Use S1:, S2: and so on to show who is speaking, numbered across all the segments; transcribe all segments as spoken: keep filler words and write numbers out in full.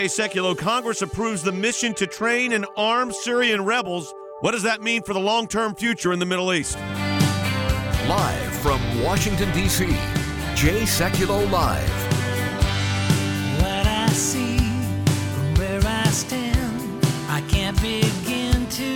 S1: Jay Sekulow, Congress approves the mission to train and arm Syrian rebels. What does that mean for the long-term future in the Middle East?
S2: Live from Washington, D C, Jay Sekulow Live.
S3: What I see from where I stand, I can't begin to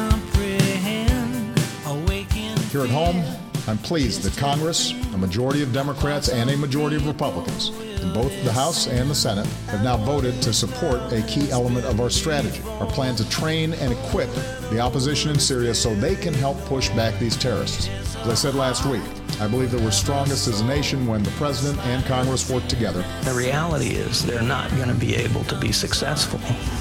S3: comprehend. Awaken
S4: Here at home, I'm pleased that Congress, a majority of Democrats and a majority of Republicans, in both the House and the Senate, have now voted to support a key element of our strategy, our plan to train and equip the opposition in Syria so they can help push back these terrorists. As I said last week, I believe that we're strongest as a nation when the President and Congress work together.
S5: The reality is they're not going to be able to be successful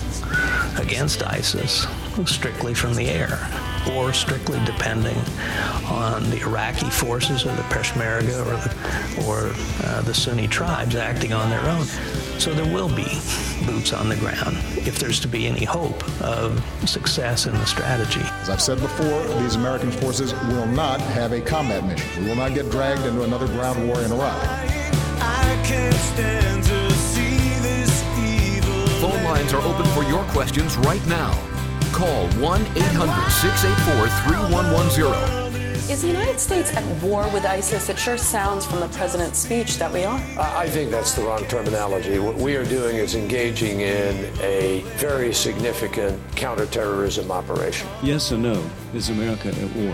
S5: against ISIS strictly from the air, or strictly depending on the Iraqi forces or the Peshmerga or the, or, uh, the Sunni tribes acting on their own. So there will be boots on the ground if there's to be any hope of success in the strategy.
S4: As I've said before, these American forces will not have a combat mission. We will not get dragged into another ground war in Iraq.
S3: I can't stand to see this evil.
S2: Phone lines are open for your questions right now. Call one eight hundred, six eight four, three one one zero.
S6: Is the United States at war with ISIS? It sure sounds from the president's speech that we are.
S7: I think that's the wrong terminology. What we are doing is engaging in a very significant counterterrorism operation.
S8: Yes or no, is America at war?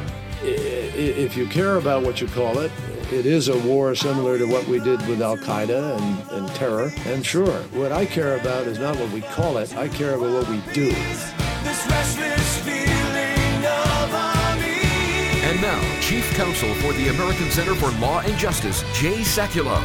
S8: If you care about what you call it, it is a war similar to what we did with Al-Qaeda and, and terror. And sure, what I care about is not what we call it, I care about what we do.
S3: This restless feeling of unease.
S2: And now, Chief Counsel for the American Center for Law and Justice, Jay Sekulow.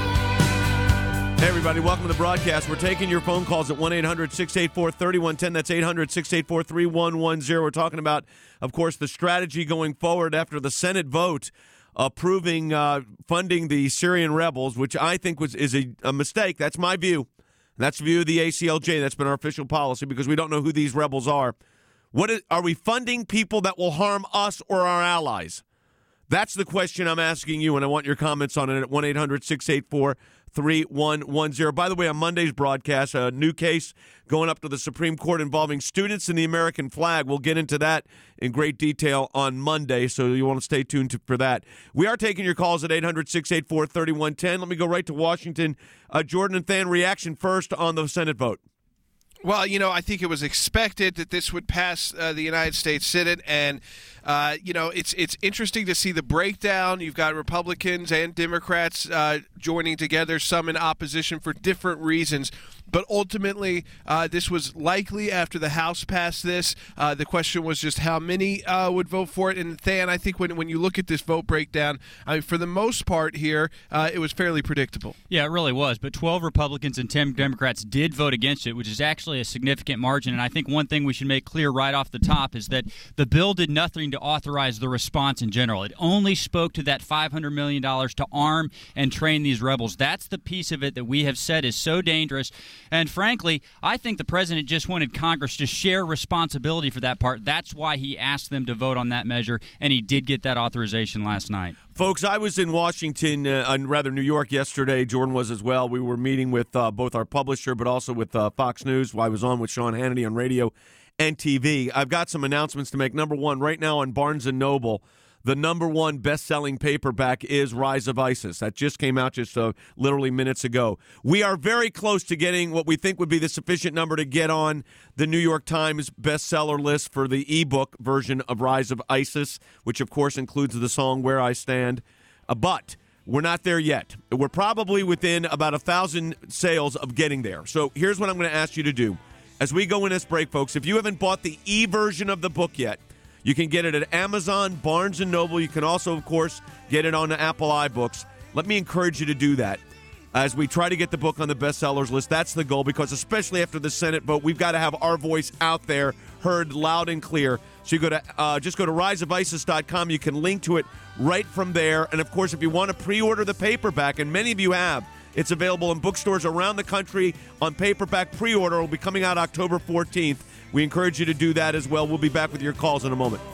S1: Hey, everybody, welcome to the broadcast. We're taking your phone calls at one eight hundred, six eight four, three one one zero. That's eight hundred, six eight four, three one one zero. We're talking about, of course, the strategy going forward after the Senate vote approving uh, funding the Syrian rebels, which I think was is a, a mistake. That's my view. That's the view of the A C L J. That's been our official policy because we don't know who these rebels are. What is, are we funding people that will harm us or our allies? That's the question I'm asking you, and I want your comments on it at one eight hundred, six eight four, three one one zero. By the way, on Monday's broadcast, a new case going up to the Supreme Court involving students in the American flag. We'll get into that in great detail on Monday, so you want to stay tuned to, for that. We are taking your calls at eight hundred, six eight four, three one one zero. Let me go right to Washington. Uh, Jordan and Than, reaction first on the Senate vote.
S9: Well, you know, I think it was expected that this would pass uh, the United States Senate, and uh, you know, it's it's interesting to see the breakdown. You've got Republicans and Democrats uh, joining together, some in opposition for different reasons. But ultimately, uh, this was likely after the House passed this. Uh, the question was just how many uh, would vote for it. And Than, I think when when you look at this vote breakdown, I mean, for the most part here, uh, it was fairly predictable.
S10: Yeah, it really was. But twelve Republicans and ten Democrats did vote against it, which is actually a significant margin. And I think one thing we should make clear right off the top is that the bill did nothing to authorize the response in general. It only spoke to that five hundred million dollars to arm and train these rebels. That's the piece of it that we have said is so dangerous. And frankly, I think the president just wanted Congress to share responsibility for that part. That's why he asked them to vote on that measure, and he did get that authorization last night.
S1: Folks, I was in Washington, uh, and rather New York yesterday. Jordan was as well. We were meeting with uh, both our publisher, but also with uh, Fox News. I was on with Sean Hannity on radio and T V. I've got some announcements to make. Number one, right now on Barnes and Noble, the number one best-selling paperback is Rise of ISIS. That just came out just uh, literally minutes ago. We are very close to getting what we think would be the sufficient number to get on the New York Times bestseller list for the ebook version of Rise of ISIS, which, of course, includes the song Where I Stand. Uh, but we're not there yet. We're probably within about a thousand sales of getting there. So here's what I'm going to ask you to do. As we go in this break, folks, if you haven't bought the e-version of the book yet, you can get it at Amazon, Barnes and Noble. You can also, of course, get it on the Apple iBooks. Let me encourage you to do that as we try to get the book on the bestsellers list. That's the goal, because especially after the Senate vote, we've got to have our voice out there, heard loud and clear. So you go to uh, just go to rise of isis dot com. You can link to it right from there. And, of course, if you want to pre-order the paperback, and many of you have, it's available in bookstores around the country on paperback pre-order. It will be coming out October fourteenth. We encourage you to do that as well. We'll be back with your calls in a moment.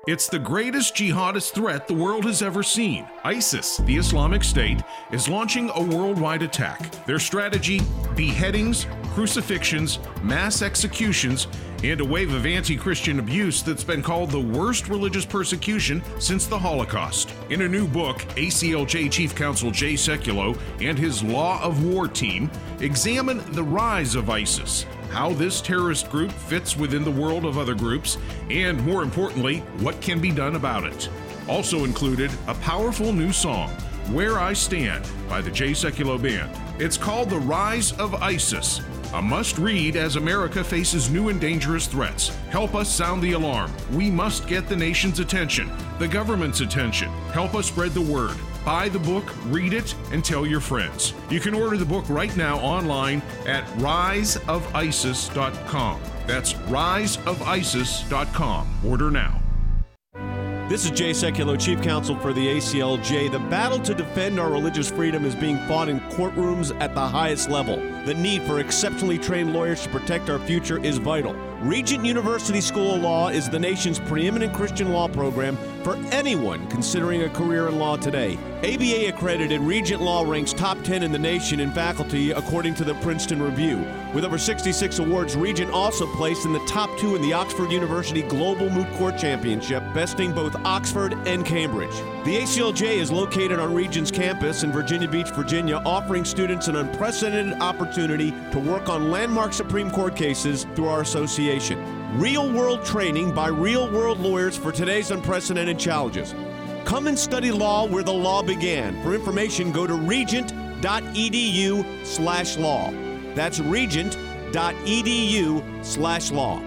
S11: It's the greatest jihadist threat the world has ever seen. ISIS, the Islamic State, is launching a worldwide attack. Their strategy: beheadings, crucifixions, mass executions, and a wave of anti-Christian abuse that's been called the worst religious persecution since the Holocaust. In a new book, A C L J Chief Counsel Jay Sekulow and his Law of War team examine the rise of ISIS, how this terrorist group fits within the world of other groups, and more importantly, what can be done about it. Also included, a powerful new song, Where I Stand, by the Jay Sekulow Band. It's called The Rise of ISIS, a must-read as America faces new and dangerous threats. Help us sound the alarm. We must get the nation's attention, the government's attention. Help us spread the word. Buy the book, read it, and tell your friends. You can order the book right now online at rise of isis dot com. That's rise of isis dot com. Order now.
S1: This is Jay Sekulow, Chief Counsel for the A C L J. The battle to defend our religious freedom is being fought in courtrooms at the highest level. The need for exceptionally trained lawyers to protect our future is vital. Regent University School of Law is the nation's preeminent Christian law program for anyone considering a career in law today. A B A-accredited Regent Law ranks top ten in the nation in faculty according to the Princeton Review. With over sixty-six awards, Regent also placed in the top two in the Oxford University Global Moot Court Championship, besting both Oxford and Cambridge. The A C L J is located on Regent's campus in Virginia Beach, Virginia, offering students an unprecedented opportunity to work on landmark Supreme Court cases through our association. Real-world training by real-world lawyers for today's unprecedented challenges. Come and study law where the law began. For information, go to regent.edu slash law. That's regent.edu slash law.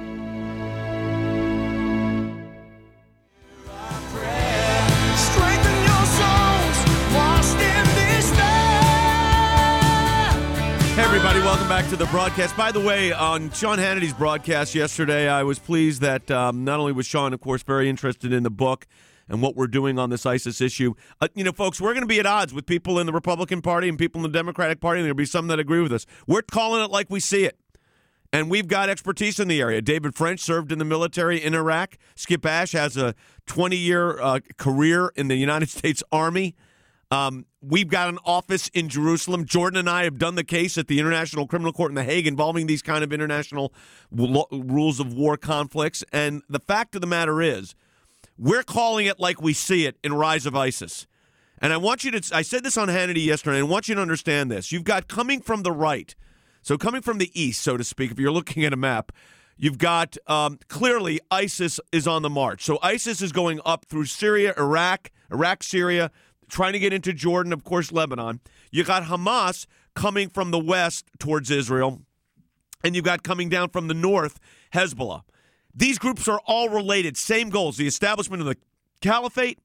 S1: Hey everybody, welcome back to the broadcast. By the way, on Sean Hannity's broadcast yesterday, I was pleased that um, not only was Sean, of course, very interested in the book and what we're doing on this ISIS issue. Uh, you know, folks, we're going to be at odds with people in the Republican Party and people in the Democratic Party, and there'll be some that agree with us. We're calling it like we see it. And we've got expertise in the area. David French served in the military in Iraq. Skip Ash has a twenty-year uh, career in the United States Army. Um, we've got an office in Jerusalem. Jordan and I have done the case at the International Criminal Court in The Hague involving these kind of international lo- rules of war conflicts. And the fact of the matter is, we're calling it like we see it in Rise of ISIS. And I want you to, I said this on Hannity yesterday, and I want you to understand this. You've got coming from the right, so coming from the east, so to speak, if you're looking at a map, you've got um, clearly ISIS is on the march. So ISIS is going up through Syria, Iraq, Iraq, Syria, trying to get into Jordan, of course, Lebanon. You got Hamas coming from the west towards Israel, and you've got coming down from the north, Hezbollah. These groups are all related, same goals, the establishment of the caliphate,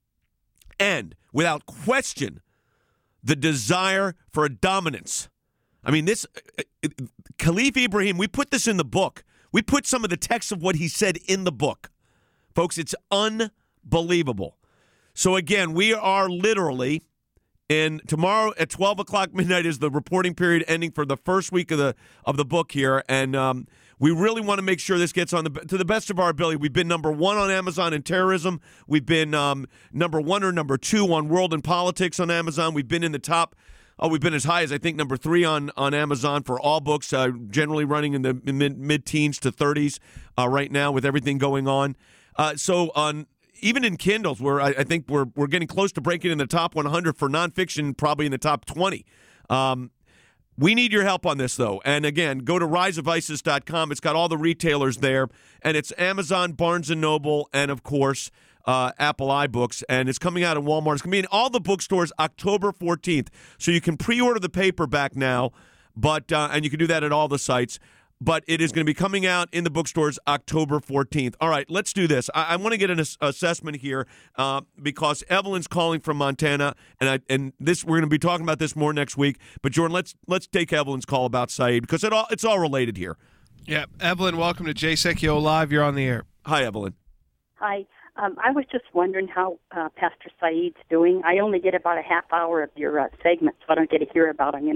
S1: and, without question, the desire for a dominance. I mean, this, uh, uh, Khalif Ibrahim, we put this in the book. We put some of the text of what he said in the book. Folks, it's unbelievable. So again, we are literally in tomorrow at twelve o'clock midnight is the reporting period ending for the first week of the of the book here, and um, we really want to make sure this gets on the to the best of our ability. We've been number one on Amazon in terrorism. We've been um, number one or number two on World and Politics on Amazon. We've been in the top. Oh, we've been as high as I think number three on, on Amazon for all books, uh, generally running in the mid mid teens to thirties uh, right now with everything going on. Uh, so on. Even in Kindles, where I, I think we're we're getting close to breaking in the top one hundred for nonfiction, probably in the top twenty. Um, we need your help on this, though. And again, go to rise of isis dot com. It's got all the retailers there, and it's Amazon, Barnes and Noble, and of course uh, Apple iBooks. And it's coming out in Walmart. It's going to be in all the bookstores October fourteenth. So you can pre-order the paperback now, but uh, and you can do that at all the sites. But it is going to be coming out in the bookstores October fourteenth. All right, let's do this. I, I want to get an ass- assessment here uh, because Evelyn's calling from Montana, and I, and this we're going to be talking about this more next week. But Jordan, let's let's take Evelyn's call about Saeed because it all it's all related here.
S9: Yeah, Evelyn, welcome to Jay Sekulow Live. You're on the air.
S1: Hi, Evelyn.
S12: Hi. Um, I was just wondering how uh, Pastor Saeed's doing. I only get about a half hour of your uh, segment, so I don't get to hear about him, you know.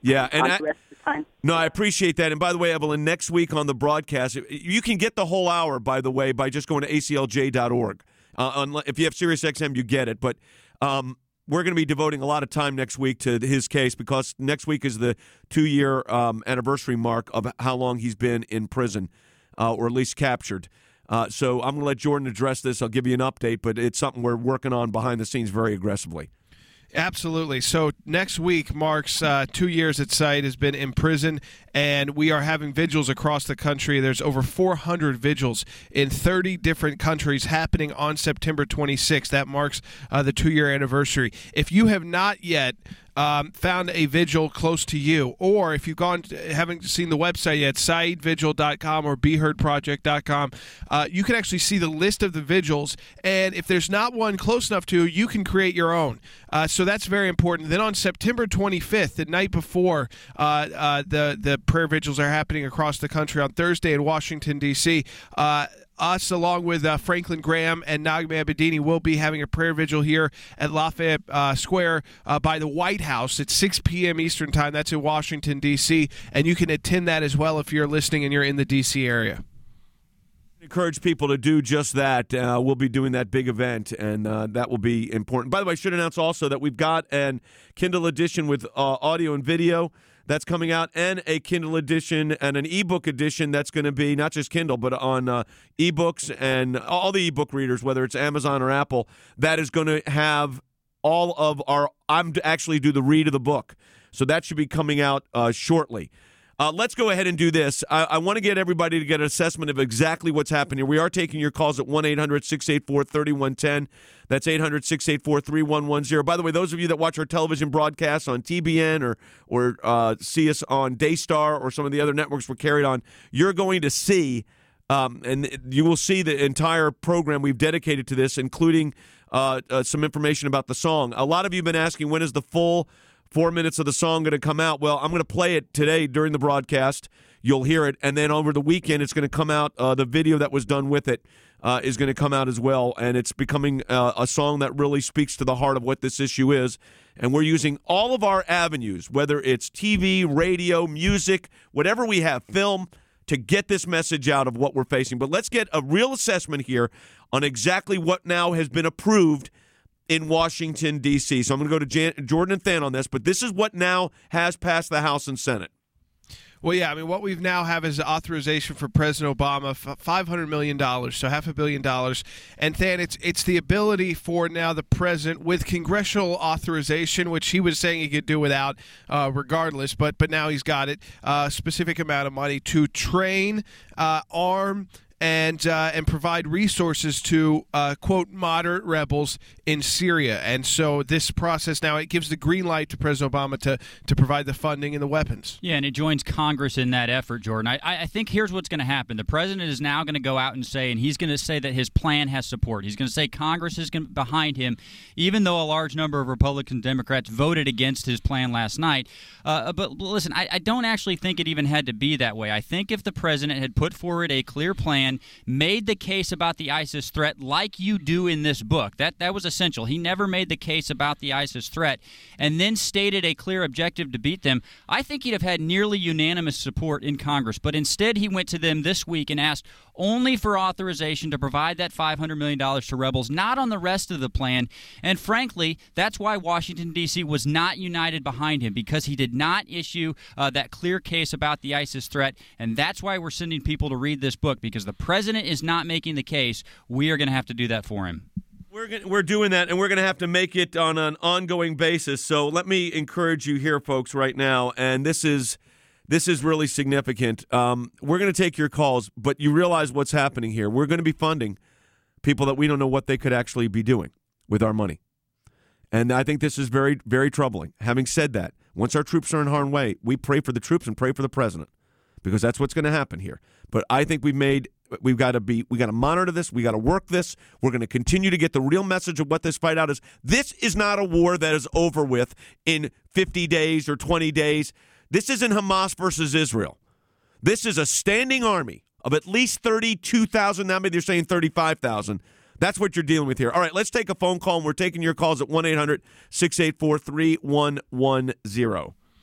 S1: Yeah, and
S12: on
S1: I,
S12: the rest of the time.
S1: No, I appreciate that. And by the way, Evelyn, next week on the broadcast, you can get the whole hour, by the way, by just going to A C L J dot org. Uh, if you have SiriusXM, you get it. But um, we're going to be devoting a lot of time next week to his case because next week is the two-year um, anniversary mark of how long he's been in prison, uh, or at least captured. Uh, so I'm going to let Jordan address this. I'll give you an update, but it's something we're working on behind the scenes very aggressively.
S9: Absolutely. So next week marks uh, two years that Saeed has been in prison, and we are having vigils across the country. There's over four hundred vigils in thirty different countries happening on September twenty-sixth. That marks uh, the two-year anniversary. If you have not yet Um, found a vigil close to you, or if you've gone, haven't seen the website yet, saeed vigil dot com or be heard project dot com, uh, you can actually see the list of the vigils, and if there's not one close enough to you, you can create your own. Uh, so that's very important. Then on September twenty-fifth, the night before uh, uh, the, the prayer vigils are happening across the country on Thursday in Washington, D C, uh, us, along with uh, Franklin Graham and Naghmeh Abedini, will be having a prayer vigil here at Lafayette uh, Square uh, by the White House at six p.m. Eastern Time. That's in Washington, D C, and you can attend that as well if you're listening and you're in the D C area.
S1: Encourage people to do just that. Uh, we'll be doing that big event, and uh, that will be important. By the way, I should announce also that we've got an Kindle edition with uh, audio and video that's coming out, and a Kindle edition and an ebook edition that's going to be not just Kindle, but on uh, ebooks and all the ebook readers, whether it's Amazon or Apple, that is going to have all of our – I'm to actually do the read of the book. So that should be coming out uh, shortly. Uh, let's go ahead and do this. I, I want to get everybody to get an assessment of exactly what's happening here. We are taking your calls at one eight hundred six eight four three one one zero. That's eight hundred six eight four three one one zero. By the way, those of you that watch our television broadcasts on T B N or or uh, see us on Daystar or some of the other networks we're carried on, you're going to see, um, and you will see the entire program we've dedicated to this, including uh, uh, some information about the song. A lot of you have been asking, when is the full four minutes of the song going to come out? Well, I'm going to play it today during the broadcast. You'll hear it. And then over the weekend, it's going to come out. Uh, the video that was done with it uh, is going to come out as well. And it's becoming uh, a song that really speaks to the heart of what this issue is. And we're using all of our avenues, whether it's T V, radio, music, whatever we have, film, to get this message out of what we're facing. But let's get a real assessment here on exactly what now has been approved in Washington, D C. So I'm going to go to Jan- Jordan and Than on this, but this is what now has passed the House and Senate.
S9: Well, yeah, I mean, what we've now have is authorization for President Obama, five hundred million dollars, so half a billion dollars. And then it's it's the ability for now the president, with congressional authorization, which he was saying he could do without uh, regardless, but but now he's got it, a uh, specific amount of money to train, uh, arm, and uh, and provide resources to, uh, quote, moderate rebels in Syria. And so this process now, it gives the green light to President Obama to, to provide the funding and the weapons.
S10: Yeah, and it joins Congress in that effort, Jordan. I, I think here's what's going to happen. The president is now going to go out and say, and he's going to say that his plan has support. He's going to say Congress is gonna, behind him, even though a large number of Republican Democrats voted against his plan last night. Uh, but listen, I, I don't actually think it even had to be that way. I think if the president had put forward a clear plan, made the case about the ISIS threat like you do in this book. That that was essential. He never made the case about the ISIS threat and then stated a clear objective to beat them. I think he'd have had nearly unanimous support in Congress, but instead he went to them this week and asked only for authorization to provide that five hundred million dollars to rebels, not on the rest of the plan. And frankly, that's why Washington, D C was not united behind him, because he did not issue uh, that clear case about the ISIS threat. And that's why we're sending people to read this book, because the president is not making the case. We are going to have to do that for him.
S1: We're gonna, we're doing that, and we're going to have to make it on an ongoing basis. So let me encourage you here, folks, right now, and this is this is really significant. Um, we're going to take your calls, but you realize what's happening here. We're going to be funding people that we don't know what they could actually be doing with our money. And I think this is very, very troubling. Having said that, once our troops are in harm's way, we pray for the troops and pray for the president, because that's what's going to happen here. But I think we've made we've got to be we got to monitor this. We got to work this. We're going to continue to get the real message of what this fight out is. This is not a war that is over with in fifty days or twenty days. This isn't Hamas versus Israel. This is a standing army of at least thirty-two thousand. Now maybe they're saying thirty-five thousand. That's what you're dealing with here. All right, let's take a phone call, and we're taking your calls at one eight hundred six eight four three one one zero.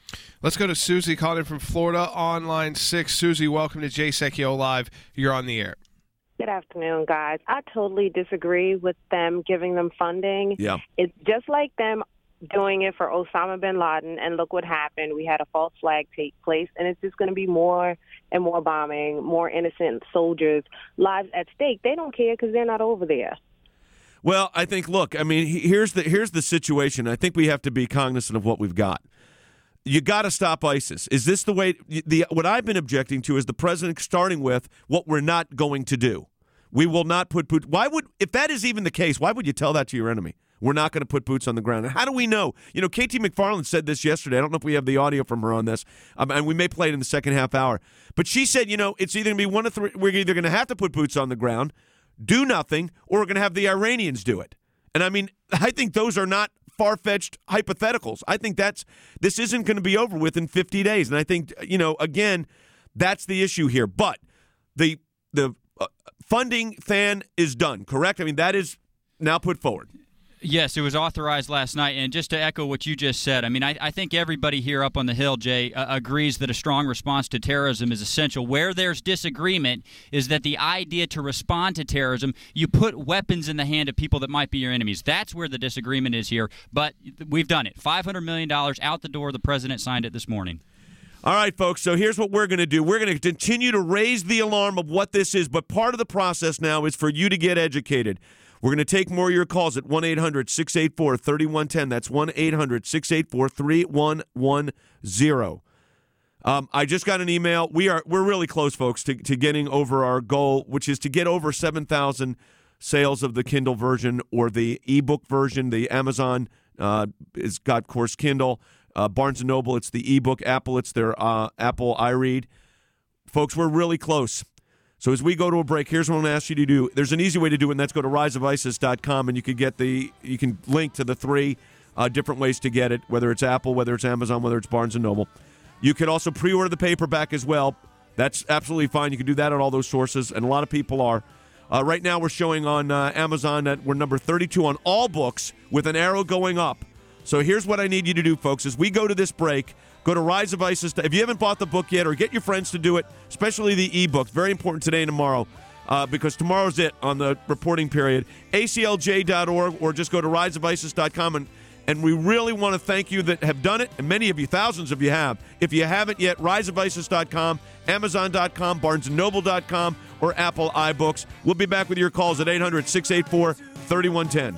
S9: Let's go to Susie calling in from Florida on line six. Susie, welcome to Jay Sekulow Live. You're on the air.
S13: Good afternoon, guys. I totally disagree with them giving them funding.
S1: Yeah.
S13: It's just like them doing it for Osama bin Laden, and look what happened. We had a false flag take place, and it's just going to be more and more bombing, more innocent soldiers' lives at stake. They don't care because they're not over there.
S1: Well, I think, look, I mean, here's the here's the situation. I think we have to be cognizant of what we've got. You got to stop ISIS. Is this the way? The what I've been objecting to is the president starting with what we're not going to do. We will not put boots. Why would, if that is even the case, why would you tell that to your enemy? We're not going to put boots on the ground. And how do we know? You know, K T McFarland said this yesterday. I don't know if we have the audio from her on this, um, and we may play it in the second half hour. But she said, you know, it's either going to be one of three. We're either going to have to put boots on the ground, do nothing, or we're going to have the Iranians do it. And I mean, I think those are not far-fetched hypotheticals. I think that's this isn't going to be over with in fifty days. And I think, you know, again, that's the issue here. But the the uh, funding fan is done, correct? I mean, that is now put forward.
S10: Yes, it was authorized last night. And just to echo what you just said, I mean, I, I think everybody here up on the Hill, Jay, uh, agrees that a strong response to terrorism is essential. Where there's disagreement is that the idea to respond to terrorism, you put weapons in the hand of people that might be your enemies. That's where the disagreement is here. But we've done it. five hundred million dollars out the door. The president signed it this morning.
S1: All right, folks, so here's what we're going to do. We're going to continue to raise the alarm of what this is, but part of the process now is for you to get educated. We're going to take more of your calls at one eight hundred six eight four three one one zero. That's one eight hundred six eight four three one one zero. Um, I just got an email. We are, we're really close, folks, to, to getting over our goal, which is to get over seven thousand sales of the Kindle version or the ebook version. The Amazon uh, has got, of course, Kindle. Uh, Barnes and Noble, it's the ebook. Apple, it's their uh, Apple iRead. Folks, we're really close. So as we go to a break, here's what I'm going to ask you to do. There's an easy way to do it, and that's go to rise of isis dot com, and you can get the you can link to the three uh, different ways to get it, whether it's Apple, whether it's Amazon, whether it's Barnes and Noble. You could also pre-order the paperback as well. That's absolutely fine. You can do that at all those sources, and a lot of people are. Uh, right now, we're showing on uh, Amazon that we're number thirty-two on all books with an arrow going up. So here's what I need you to do, folks. As we go to this break, go to Rise of ISIS. If you haven't bought the book yet, or get your friends to do it, especially the ebook. Very important today and tomorrow, uh, because tomorrow's it on the reporting period. A C L J dot org, or just go to rise of isis dot com. And, and we really want to thank you that have done it, and many of you, thousands of you have. If you haven't yet, rise of isis dot com, amazon dot com, barnes and noble dot com, or Apple iBooks. We'll be back with your calls at eight hundred six eight four three one one zero.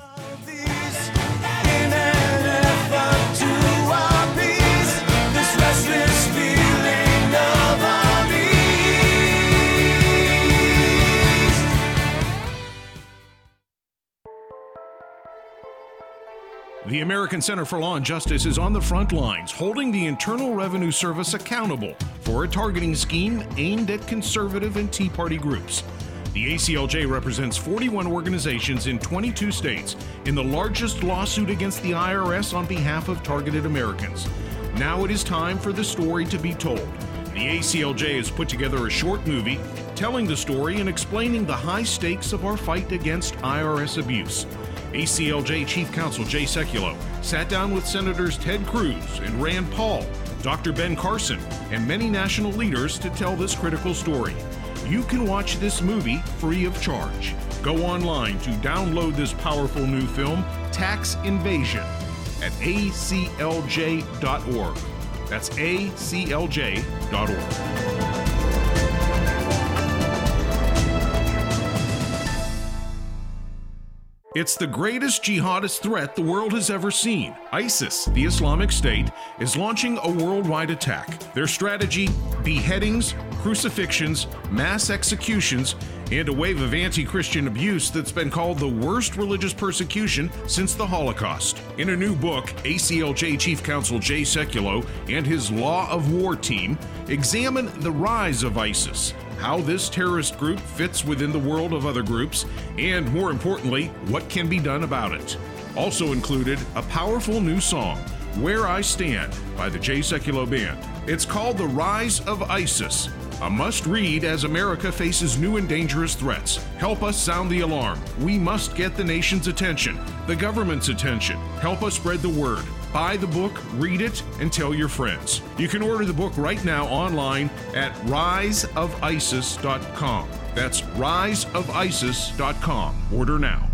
S11: The American Center for Law and Justice is on the front lines, holding the Internal Revenue Service accountable for a targeting scheme aimed at conservative and Tea Party groups. The A C L J represents forty-one organizations in twenty-two states in the largest lawsuit against the I R S on behalf of targeted Americans. Now it is time for the story to be told. The A C L J has put together a short movie telling the story and explaining the high stakes of our fight against I R S abuse. A C L J Chief Counsel Jay Sekulow sat down with Senators Ted Cruz and Rand Paul, Doctor Ben Carson, and many national leaders to tell this critical story. You can watch this movie free of charge. Go online to download this powerful new film, Tax Invasion, at A C L J dot org. That's A C L J dot org. It's the greatest jihadist threat the world has ever seen. ISIS, the Islamic State, is launching a worldwide attack. Their strategy: beheadings, crucifixions, mass executions, and a wave of anti-Christian abuse that's been called the worst religious persecution since the Holocaust. In a new book, A C L J Chief Counsel Jay Sekulow and his Law of War team examine the rise of ISIS, how this terrorist group fits within the world of other groups, and more importantly, what can be done about it. Also included, a powerful new song, Where I Stand, by the Jay Sekulow Band. It's called The Rise of ISIS, a must-read as America faces new and dangerous threats. Help us sound the alarm. We must get the nation's attention, the government's attention. Help us spread the word. Buy the book, read it, and tell your friends. You can order the book right now online at rise of isis dot com. That's rise of isis dot com. Order now.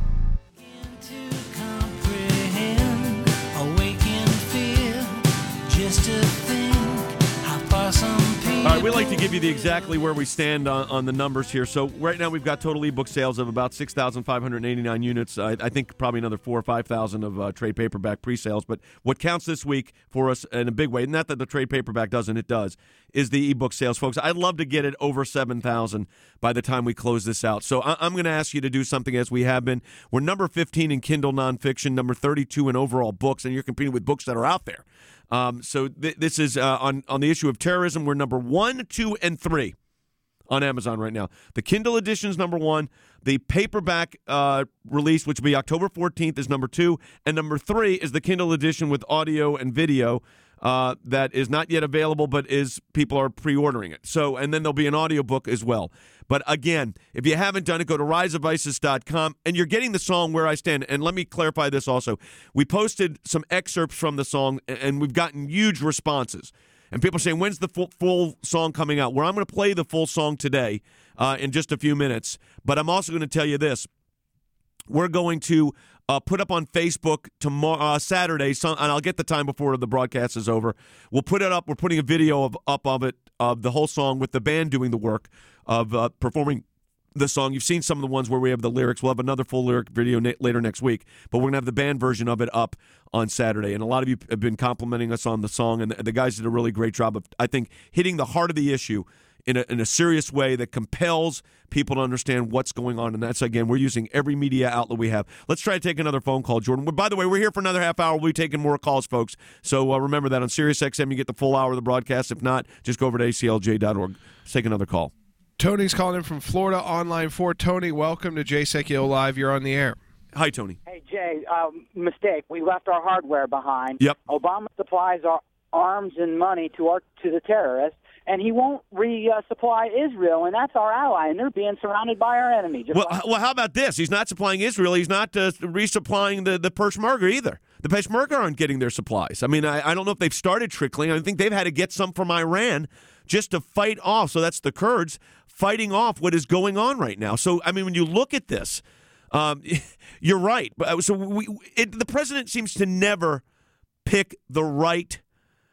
S1: All right, we like to give you the exactly where we stand on, on the numbers here. So right now we've got total ebook sales of about six thousand five hundred eighty-nine units. I, I think probably another four or five thousand of uh, trade paperback pre-sales. But what counts this week for us in a big way, not that the trade paperback doesn't, it does, is the ebook sales, folks. I'd love to get it over seven thousand by the time we close this out. So I, I'm going to ask you to do something as we have been. We're number fifteen in Kindle nonfiction, number thirty-two in overall books, and you're competing with books that are out there. Um, so th- this is uh, on, on the issue of terrorism. We're number one, two, and three on Amazon right now. The Kindle edition is number one. The paperback uh, release, which will be October fourteenth, is number two. And number three is the Kindle edition with audio and video uh, that is not yet available, but is people are pre-ordering it. So, and then there'll be an audiobook as well. But again, if you haven't done it, go to rise of isis dot com, and you're getting the song Where I Stand. And let me clarify this also. We posted some excerpts from the song, and we've gotten huge responses. And people are saying, when's the full, full song coming out? Well, I'm going to play the full song today uh, in just a few minutes. But I'm also going to tell you this. We're going to uh, put up on Facebook tomorrow, uh, Saturday, some, and I'll get the time before the broadcast is over. We'll put it up. We're putting a video of, up of it, of the whole song with the band doing the work of uh, performing the song. You've seen some of the ones where we have the lyrics. We'll have another full lyric video na- later next week, but we're going to have the band version of it up on Saturday. And a lot of you have been complimenting us on the song, and the, the guys did a really great job of, I think, hitting the heart of the issue in a, in a serious way that compels people to understand what's going on. And that's, again, we're using every media outlet we have. Let's try to take another phone call, Jordan. By the way, we're here for another half hour. We'll be taking more calls, folks. So uh, remember that on Sirius X M, you get the full hour of the broadcast. If not, just go over to A C L J dot org. Let's take another call.
S9: Tony's calling in from Florida on line four. Tony, welcome to Jay Sekulow Live. You're on the air.
S1: Hi, Tony.
S14: Hey, Jay, um, mistake. We left our hardware behind.
S1: Yep.
S14: Obama supplies our arms and money to our to the terrorists, and he won't resupply Israel, and that's our ally, and they're being surrounded by our enemy. Just
S1: Well,
S14: like-
S1: well, how about this? He's not supplying Israel. He's not uh, resupplying the, the Peshmerga either. The Peshmerga aren't getting their supplies. I mean, I, I don't know if they've started trickling. I think they've had to get some from Iran just to fight off. So that's the Kurds fighting off what is going on right now. So, I mean, when you look at this, um, you're right. But so we, it, the president seems to never pick the right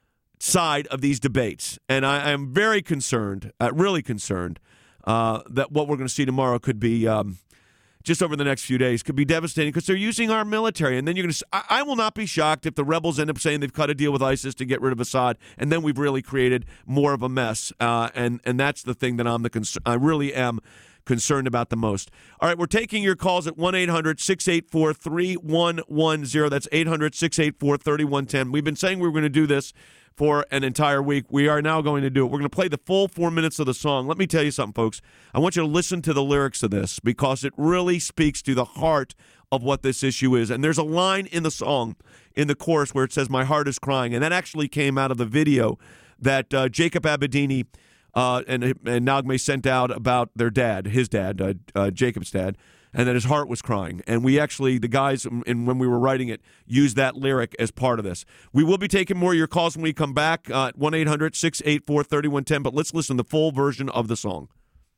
S1: side of these debates. And I am very concerned, uh, really concerned, uh, that what we're going to see tomorrow could be, um, just over the next few days, could be devastating because they're using our military. And then you're going to, I, I will not be shocked if the rebels end up saying they've cut a deal with ISIS to get rid of Assad, and then we've really created more of a mess. Uh, and and that's the thing that I'm the concern. I really am concerned about the most. All right, we're taking your calls at one eight hundred six eight four three one one zero. That's eight hundred six eight four three one one zero. We've been saying we were going to do this for an entire week. We are now going to do it. We're going to play the full four minutes of the song. Let me tell you something, folks. I want you to listen to the lyrics of this because it really speaks to the heart of what this issue is. And there's a line in the song, in the chorus, where it says, "My heart is crying." And that actually came out of the video that uh, Jacob Abedini uh, and, and Nagme sent out about their dad, his dad, uh, uh, Jacob's dad, and that his heart was crying. And we actually, the guys, and when we were writing it, used that lyric as part of this. We will be taking more of your calls when we come back uh, at one eight hundred six eight four three one one zero, but let's listen to the full version of the song.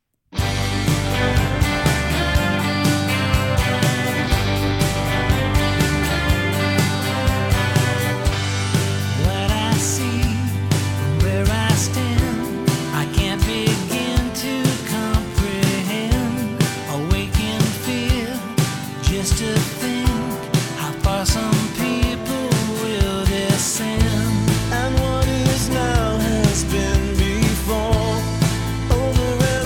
S3: What I see, where I stand, I can't begin to comprehend. Awaken fear, just to think how far some people will descend. And what is now has been before, over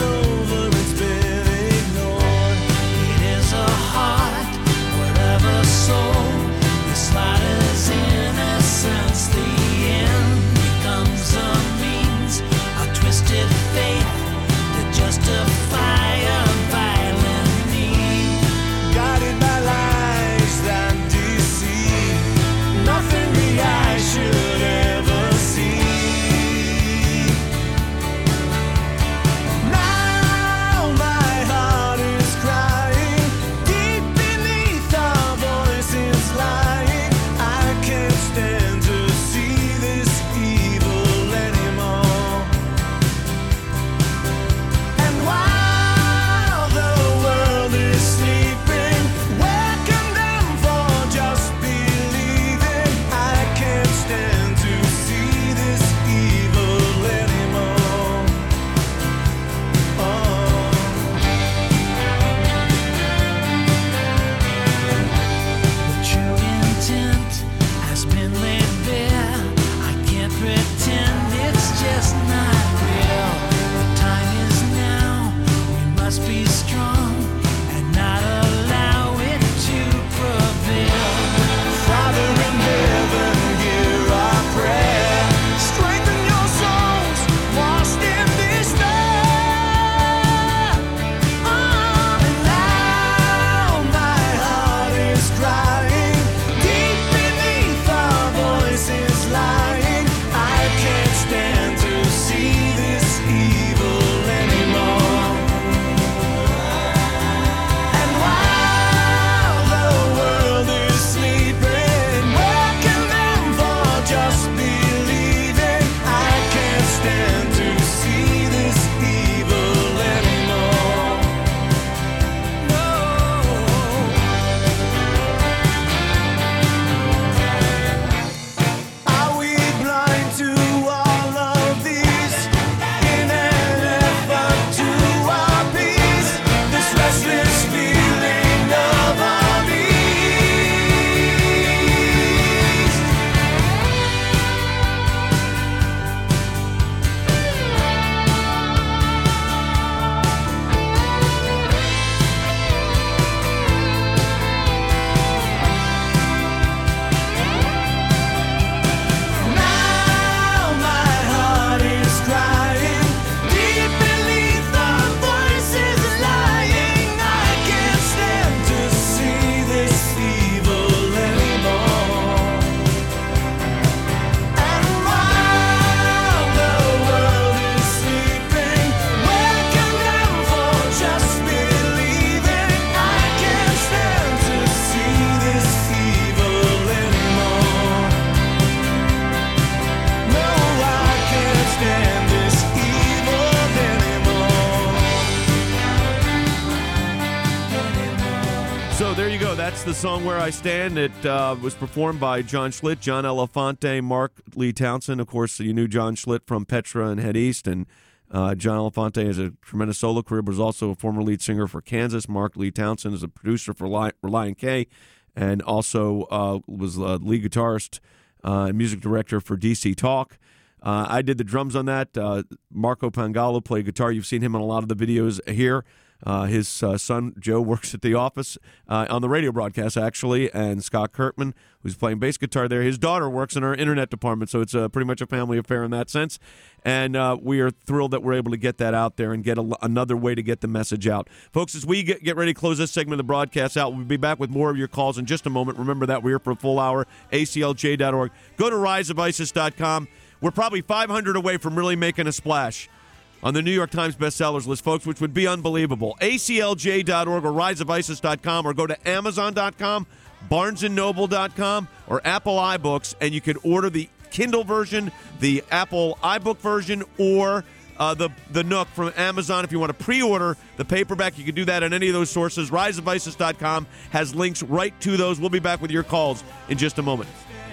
S1: song Where I Stand. It uh, was performed by John Schlitt, John Elefante, Mark Lee Townsend. Of course, you knew John Schlitt from Petra and Head East, and uh, John Elefante has a tremendous solo career, but was also a former lead singer for Kansas. Mark Lee Townsend is a producer for Reliant K, and also uh, was a lead guitarist uh, and music director for D C Talk. Uh, I did the drums on that. Uh, Marco Pangalo played guitar. You've seen him in a lot of the videos here. Uh, his uh, son, Joe, works at the office uh, on the radio broadcast, actually, and Scott Kirkman, who's playing bass guitar there. His daughter works in our internet department, so it's uh, pretty much a family affair in that sense. And uh, we are thrilled that we're able to get that out there and get a, another way to get the message out. Folks, as we get, get ready to close this segment of the broadcast out, we'll be back with more of your calls in just a moment. Remember that we're here for a full hour, A C L J dot org. Go to rise of isis dot com. We're probably five hundred away from really making a splash on the New York Times bestsellers list, folks, which would be unbelievable. A C L J dot org or rise of isis dot com, or go to amazon dot com, barnes and noble dot com, or Apple iBooks, and you can order the Kindle version, the Apple iBook version, or uh, the, the Nook from Amazon. If you want to pre-order the paperback, you can do that on any of those sources. rise of isis dot com has links right to those. We'll be back with your calls in just a moment.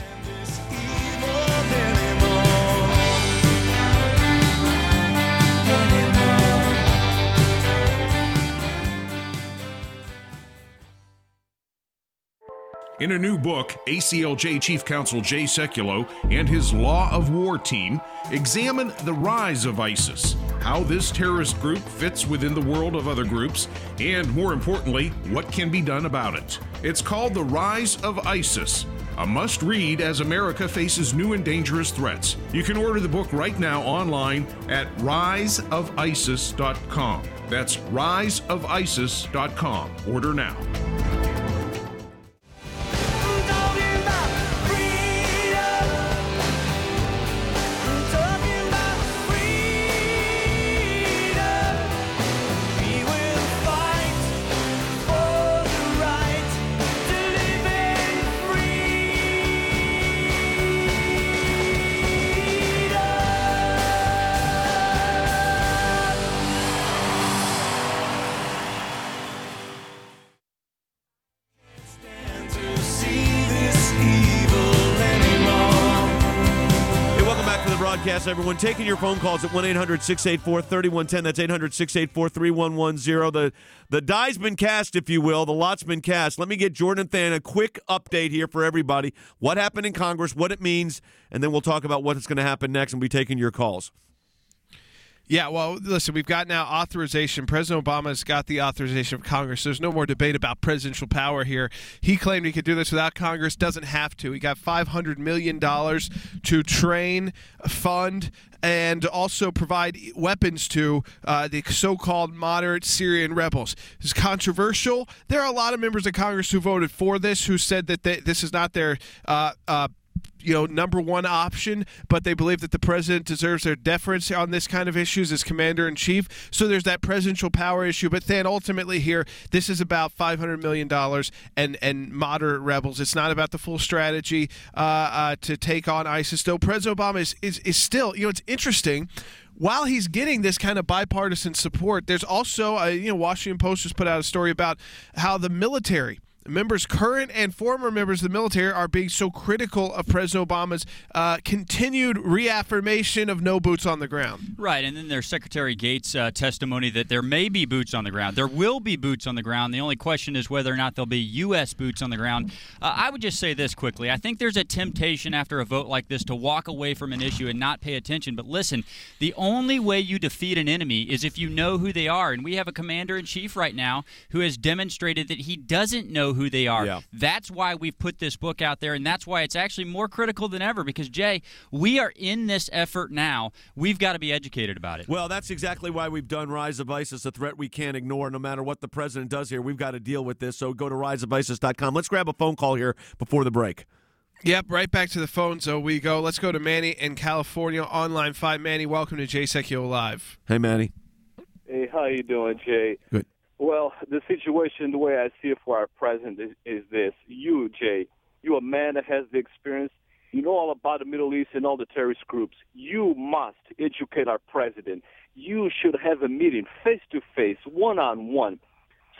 S11: In a new book, A C L J Chief Counsel Jay Sekulow and his Law of War team examine the rise of ISIS, how this terrorist group fits within the world of other groups, and more importantly, what can be done about it. It's called The Rise of ISIS, a must-read as America faces new and dangerous threats. You can order the book right now online at rise of isis dot com. That's rise of isis dot com. Order now.
S1: Everyone, taking your phone calls at one eight hundred six eight four three one one zero. That's eight hundred six eight four three one one zero. The, the die's been cast, if you will. The lot's been cast. Let me get Jordan Than a quick update here for everybody. What happened in Congress, what it means, and then we'll talk about what's going to happen next and be taking your calls.
S9: Yeah, well, listen, we've got now authorization. President Obama's got the authorization of Congress. There's no more debate about presidential power here. He claimed he could do this without Congress. Doesn't have to. He got five hundred million dollars to train, fund, and also provide weapons to uh, the so-called moderate Syrian rebels. It's controversial. There are a lot of members of Congress who voted for this, who said that they, this is not their uh, uh, you know, number one option, but they believe that the president deserves their deference on this kind of issues as commander-in-chief. So there's that presidential power issue. But then ultimately here, this is about five hundred million dollars and, and moderate rebels. It's not about the full strategy uh, uh, to take on ISIS. Though President Obama is, is, is still, you know, it's interesting. While he's getting this kind of bipartisan support, there's also, a, you know, Washington Post just put out a story about how the military, members, current and former members of the military, are being so critical of President Obama's uh, continued reaffirmation of no boots on the ground.
S10: Right, and then there's Secretary Gates' uh, testimony that there may be boots on the ground. There will be boots on the ground. The only question is whether or not there'll be U S boots on the ground. Uh, I would just say this quickly. I think there's a temptation after a vote like this to walk away from an issue and not pay attention. But listen, the only way you defeat an enemy is if you know who they are. And we have a commander-in-chief right now who has demonstrated that he doesn't know who they are.
S1: Yeah.
S10: That's why we've put this book out there, and that's why it's actually more critical than ever, because, Jay, we are in this effort now. We've got to be educated about it.
S1: Well, that's exactly why we've done Rise of ISIS, a threat we can't ignore. No matter what the president does here, we've got to deal with this. So go to rise of isis dot com. Let's grab a phone call here before the break.
S9: Yep, right back to the phone, so we go. Let's go to Manny in California on line five. Manny, welcome to Jay Sekulow Live.
S1: Hey, Manny.
S15: Hey, how you doing, Jay?
S1: Good.
S15: Well, the situation, the way I see it for our president is, is this. You, Jay, you're a man that has the experience. You know all about the Middle East and all the terrorist groups. You must educate our president. You should have a meeting face-to-face, one-on-one,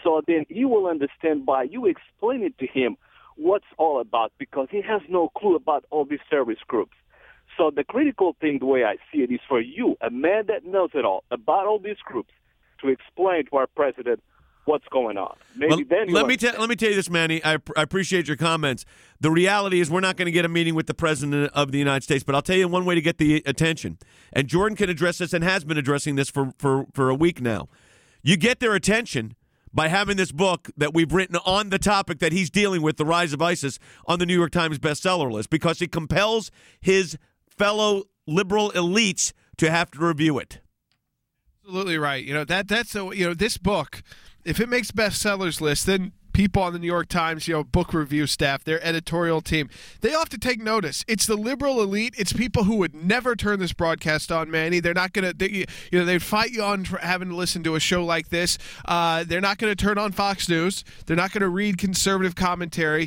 S15: So then he will understand by you explain it to him what's all about, because he has no clue about all these terrorist groups. So the critical thing, the way I see it, is for you, a man that knows it all about all these groups, to explain to our president what's going on. Maybe
S1: well,
S15: then
S1: let me tell let me tell you this, Manny. I, I appreciate your comments. The reality is we're not going to get a meeting with the president of the United States, but I'll tell you one way to get the attention. And Jordan can address this and has been addressing this for, for, for a week now. You get their attention by having this book that we've written on the topic that he's dealing with, the rise of ISIS, on the New York Times bestseller list, because it compels his fellow liberal elites to have to review it.
S9: Absolutely right. You know, that that's a, you know, this book, if it makes bestsellers list, then people on the New York Times, you know, book review staff, their editorial team, they all have to take notice. It's the liberal elite. It's people who would never turn this broadcast on, Manny. They're not going to, you know, they'd fight you on having to listen to a show like this. Uh, they're not going to turn on Fox News. They're not going to read conservative commentary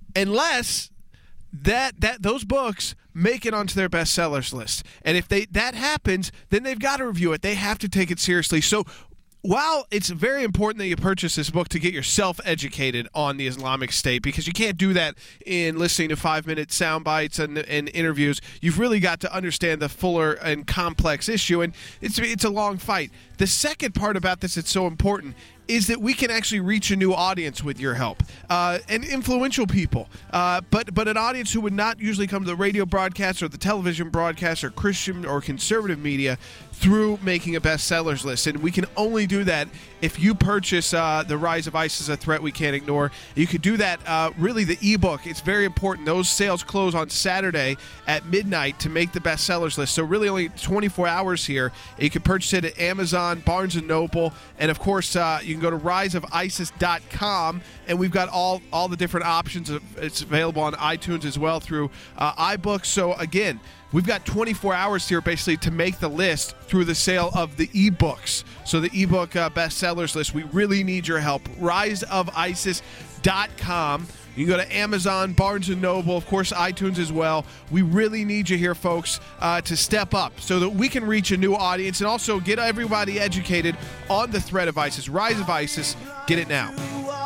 S9: unless that that those books make it onto their bestsellers list. And if they that happens, then they've got to review it. They have to take it seriously. So while it's very important that you purchase this book to get yourself educated on the Islamic State, because you can't do that in listening to five-minute sound bites and, and interviews, you've really got to understand the fuller and complex issue, and it's it's a long fight. The second part about this that's so important is that we can actually reach a new audience with your help, uh, and influential people, uh, but but an audience who would not usually come to the radio broadcast or the television broadcast or Christian or conservative media through making a bestsellers list. And we can only do that if you purchase uh, The Rise of ISIS, A Threat We Can't Ignore. You could do that, uh, really, the ebook. It's very important. Those sales close on Saturday at midnight to make the bestsellers list. So really only twenty-four hours here. You can purchase it at Amazon, Barnes and Noble, and of course, uh, you can go to rise of isis dot com, and we've got all, all the different options. It's available on iTunes as well through uh, iBooks. So again, we've got twenty-four hours here basically to make the list through the sale of the ebooks. So the ebook uh, bestsellers list, we really need your help. rise of isis dot com. You can go to Amazon, Barnes and Noble, of course, iTunes as well. We really need you here, folks, uh, to step up so that we can reach a new audience and also get everybody educated on the threat of ISIS. Rise of ISIS. Get it now.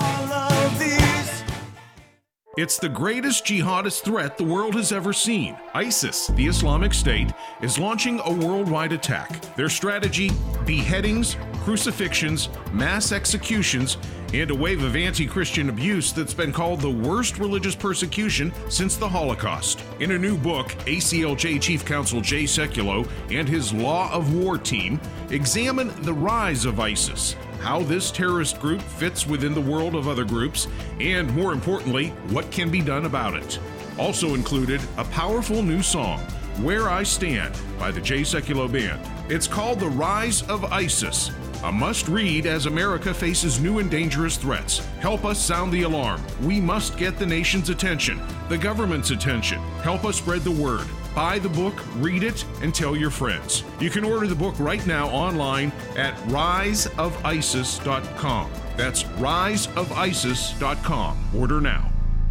S11: It's the greatest jihadist threat the world has ever seen. ISIS, the Islamic State, is launching a worldwide attack. Their strategy: beheadings, crucifixions, mass executions, and a wave of anti-Christian abuse that's been called the worst religious persecution since the Holocaust. In a new book, A C L J Chief Counsel Jay Sekulow and his Law of War team examine the rise of ISIS, how this terrorist group fits within the world of other groups, and more importantly, what can be done about it. Also included, a powerful new song, Where I Stand, by the Jay Sekulow Band. It's called The Rise of ISIS, a must-read as America faces new and dangerous threats. Help us sound the alarm. We must get the nation's attention, the government's attention. Help us spread the word. Buy the book, read it, and tell your friends. You can order the book right now online at rise of isis dot com. That's rise of isis dot com. Order now.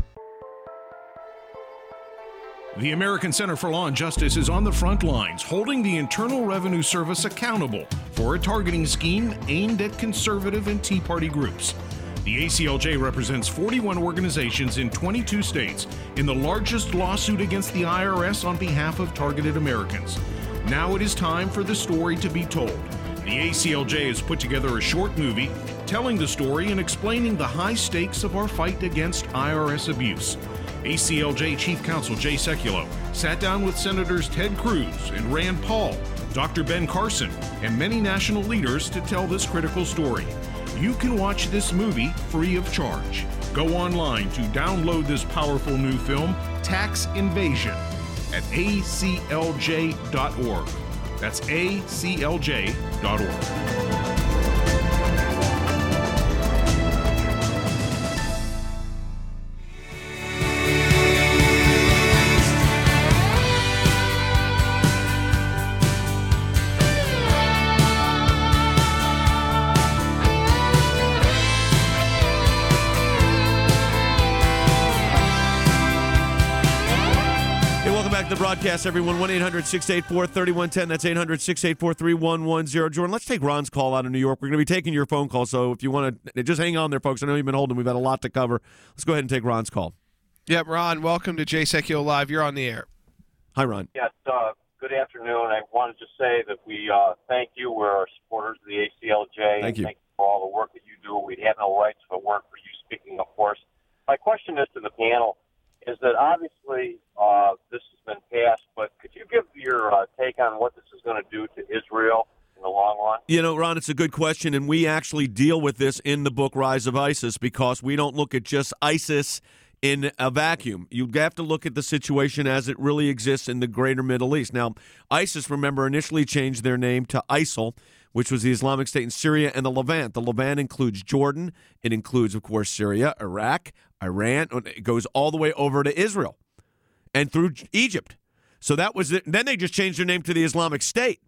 S11: The American Center for Law and Justice is on the front lines, holding the Internal Revenue Service accountable for a targeting scheme aimed at conservative and Tea Party groups. The A C L J represents forty-one organizations in twenty-two states in the largest lawsuit against the I R S on behalf of targeted Americans. Now it is time for the story to be told. The A C L J has put together a short movie telling the story and explaining the high stakes of our fight against I R S abuse. A C L J Chief Counsel Jay Sekulow sat down with Senators Ted Cruz and Rand Paul, Doctor Ben Carson, and many national leaders to tell this critical story. You can watch this movie free of charge. Go online to download this powerful new film, Tax Invasion, at A C L J dot org. That's A C L J dot org.
S1: back to the broadcast, everyone. one eight hundred six eight four three one one zero. That's eight hundred six eight four three one one zero. Jordan, let's take Ron's call out of New York. We're going to be taking your phone call, so if you want to, just hang on there, folks. I know you've been holding. We've got a lot to cover. Let's go ahead and take Ron's call.
S9: Yep, Ron, welcome to Jay Sekulow Live. You're on the air.
S1: Hi, Ron.
S16: Yes, uh, good afternoon. I wanted to say that we uh, thank you. We're supporters of the A C L J.
S1: Thank you.
S16: Thank you for all the work that you do. We'd have no rights if it weren't for you speaking, of course. My question is to the panel, is that obviously uh, this has been passed, but could you give your uh, take on what this is going to do to Israel in the long run?
S1: You know, Ron, it's a good question, and we actually deal with this in the book Rise of ISIS because we don't look at just ISIS in a vacuum. You have to look at the situation as it really exists in the greater Middle East. Now, ISIS, remember, initially changed their name to ISIL, which was the Islamic State in Syria and the Levant. The Levant includes Jordan. It includes, of course, Syria, Iraq, Iran. It goes all the way over to Israel and through Egypt. So that was it. Then they just changed their name to the Islamic State.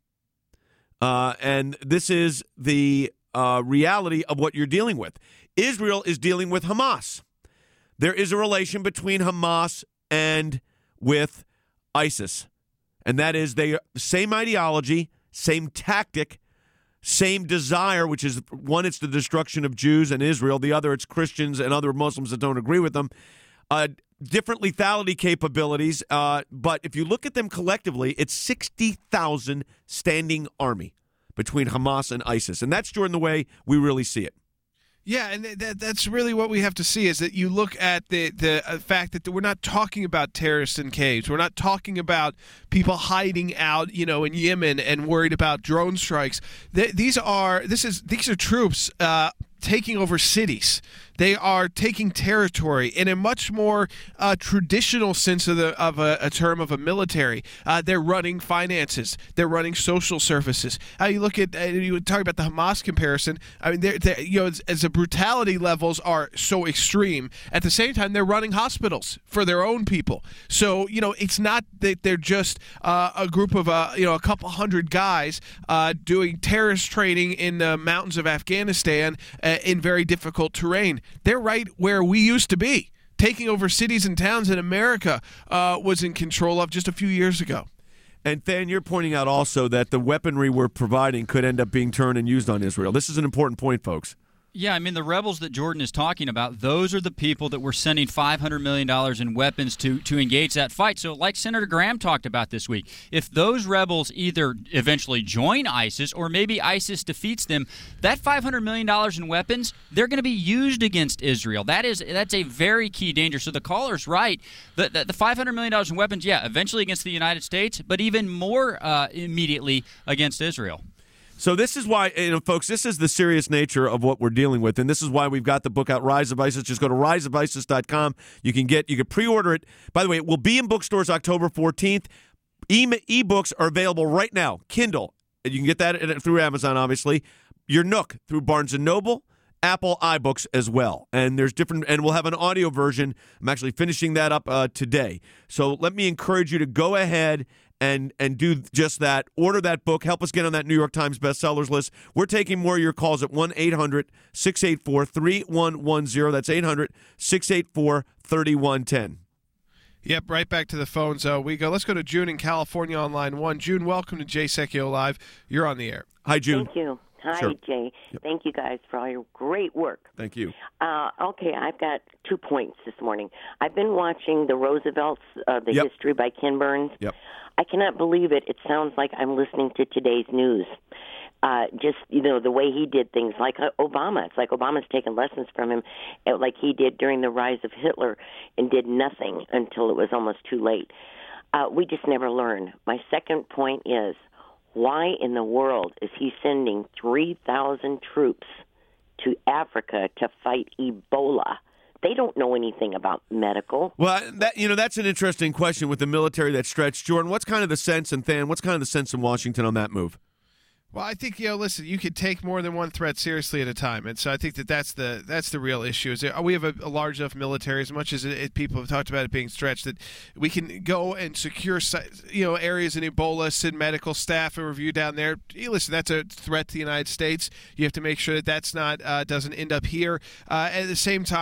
S1: Uh, and this is the uh, reality of what you're dealing with. Israel is dealing with Hamas. There is a relation between Hamas and with ISIS. And that is they same ideology, same tactic, same desire, which is one, it's the destruction of Jews and Israel. The other, it's Christians and other Muslims that don't agree with them. Uh, different lethality capabilities. Uh, but if you look at them collectively, it's sixty thousand standing army between Hamas and ISIS. And that's, Jordan, the way we really see it.
S9: Yeah, and that, that's really what we have to see is that you look at the, the uh, fact that we're not talking about terrorists in caves. We're not talking about people hiding out, you know, in Yemen and worried about drone strikes. Th- these are this is these are troops uh, taking over cities. They are taking territory in a much more uh, traditional sense of, the, of a, a term of a military. Uh, they're running finances. They're running social services. Uh, you look at, uh, you talk about the Hamas comparison. I mean, they're, they're, you know, as, as the brutality levels are so extreme, at the same time, they're running hospitals for their own people. So, you know, it's not that they're just uh, a group of, uh, you know, a couple hundred guys uh, doing terrorist training in the mountains of Afghanistan uh, in very difficult terrain. They're right where we used to be. Taking over cities and towns in America uh, was in control of just a few years ago.
S1: And, Than, you're pointing out also that the weaponry we're providing could end up being turned and used on Israel. This is an important point, folks.
S10: Yeah, I mean, the rebels that Jordan is talking about, those are the people that we're sending five hundred million dollars in weapons to to engage that fight. So like Senator Graham talked about this week, if those rebels either eventually join ISIS or maybe ISIS defeats them, that five hundred million dollars in weapons, they're going to be used against Israel. That is, that's a very key danger. So the caller's right. The, the, the five hundred million dollars in weapons, yeah, eventually against the United States, but even more uh, immediately against Israel.
S1: So this is why, you know, folks, this is the serious nature of what we're dealing with, and this is why we've got the book out, Rise of ISIS. Just go to rise of isis dot com. You can get, you can pre-order it. By the way, it will be in bookstores October fourteenth. E- e-books are available right now. Kindle, and you can get that through Amazon, obviously. Your Nook through Barnes and Noble, Apple iBooks as well. And there's different, and we'll have an audio version. I'm actually finishing that up uh, today. So let me encourage you to go ahead and and do just that. Order that book. Help us get on that New York Times bestsellers list. We're taking more of your calls at one eight hundred six eight four three one one zero. That's eight hundred six eight four three one one zero.
S9: Yep, right back to the phones uh, we go. Let's go to June in California on line one. June, welcome to Jay Sekulow Live. You're on the air.
S1: Hi, June.
S17: Thank you. Hi,
S1: Sure.
S17: Jay.
S1: Yep.
S17: Thank you guys for all your great work.
S1: Thank you.
S17: Uh, okay, I've got two points this morning. I've been watching the Roosevelts, uh, the
S1: Yep.
S17: history by Ken Burns.
S1: Yep.
S17: I cannot believe it. It sounds like I'm listening to today's news. Uh, just, you know, the way he did things, like uh, Obama. It's like Obama's taken lessons from him, uh, like he did during the rise of Hitler and did nothing until it was almost too late. Uh, we just never learn. My second point is, why in the world is he sending three thousand troops to Africa to fight Ebola? They don't know anything about medical.
S1: Well, that you know, that's an interesting question with the military that's stretched. Jordan, what's kind of the sense, and Than, what's kind of the sense in Washington on that move?
S9: Well, I think, you know, listen, you could take more than one threat seriously at a time, and so I think that that's the that's the real issue. Is that we have a, a large enough military, as much as it, it, people have talked about it being stretched, that we can go and secure, you know, areas in Ebola, send medical staff and review down there. Hey, listen, that's a threat to the United States. You have to make sure that that's not uh, doesn't end up here. Uh, at the same time,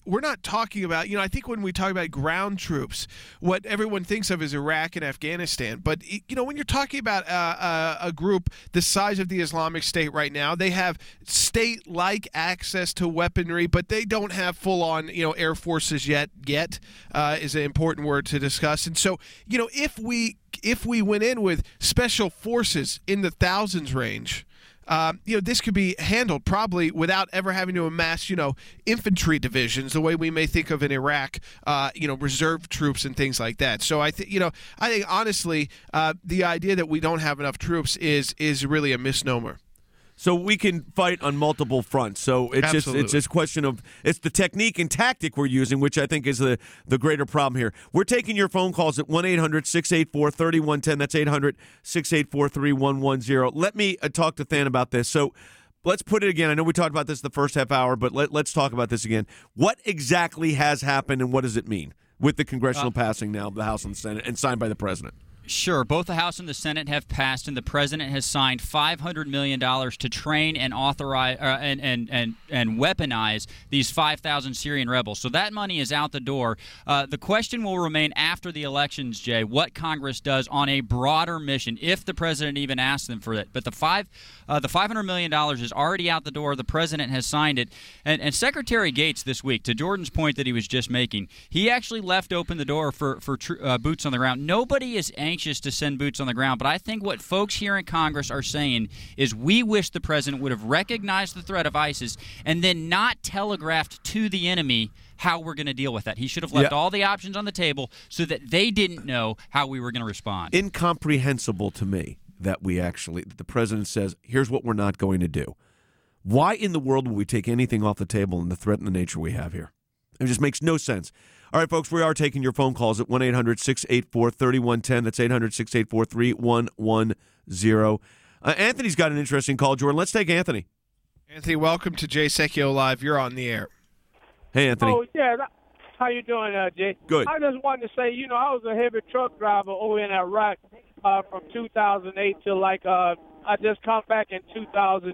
S9: we're not talking about, you know, I think when we talk about ground troops, what everyone thinks of is Iraq and Afghanistan. But, you know, when you're talking about uh, a, a group the size of the Islamic State right now, they have state-like access to weaponry, but they don't have full-on, you know, air forces yet. Yet uh, is an important word to discuss. And so, you know, if we if we went in with special forces in the thousands range, Um, you know, this could be handled probably without ever having to amass, you know, infantry divisions the way we may think of in Iraq, uh, you know, reserve troops and things like that. So I think, you know, I think honestly, uh, the idea that we don't have enough troops is is really a misnomer.
S1: So we can fight on multiple fronts. So it's
S9: Absolutely.
S1: just it's just a question of it's the technique and tactic we're using, which I think is the, the greater problem here. We're taking your phone calls at one eight hundred six eight four three one one zero. That's eight hundred six eight four three one one zero. Let me uh, talk to Than about this. So let's put it again. I know we talked about this the first half hour, but let, let's talk about this again. What exactly has happened and what does it mean with the congressional uh, passing now of the House and the Senate and signed by the president?
S10: Sure. Both the House and the Senate have passed, and the president has signed five hundred million dollars to train and authorize uh, and, and and and weaponize these five thousand Syrian rebels. So that money is out the door. Uh, the question will remain after the elections, Jay, what Congress does on a broader mission, if the president even asks them for it. But the five uh, the five hundred million dollars is already out the door. The president has signed it. And, and Secretary Gates this week, to Jordan's point that he was just making, he actually left open the door for, for tr- uh, boots on the ground. Nobody is anxious to send boots on the ground, but I think what folks here in Congress are saying is we wish the president would have recognized the threat of ISIS and then not telegraphed to the enemy how we're going to deal with that. He should have left
S1: yeah.
S10: all the options on the table so that they didn't know how we were going to respond.
S1: Incomprehensible to me that we actually, that the president says, here's what we're not going to do. Why in the world would we take anything off the table in the threat and the nature we have here? It just makes no sense. All right, folks, we are taking your phone calls at one eight hundred six eight four three one one zero. That's eight hundred six eight four three one one zero. Uh, Anthony's got an interesting call, Jordan. Let's take Anthony.
S9: Anthony, welcome to Jay Secchio Live. You're on the air.
S1: Hey, Anthony.
S18: Oh, yeah. How you doing, uh, Jay?
S1: Good.
S18: I just wanted to say, you know, I was a heavy truck driver over in Iraq uh, from two thousand eight to, like, uh, I just come back in two thousand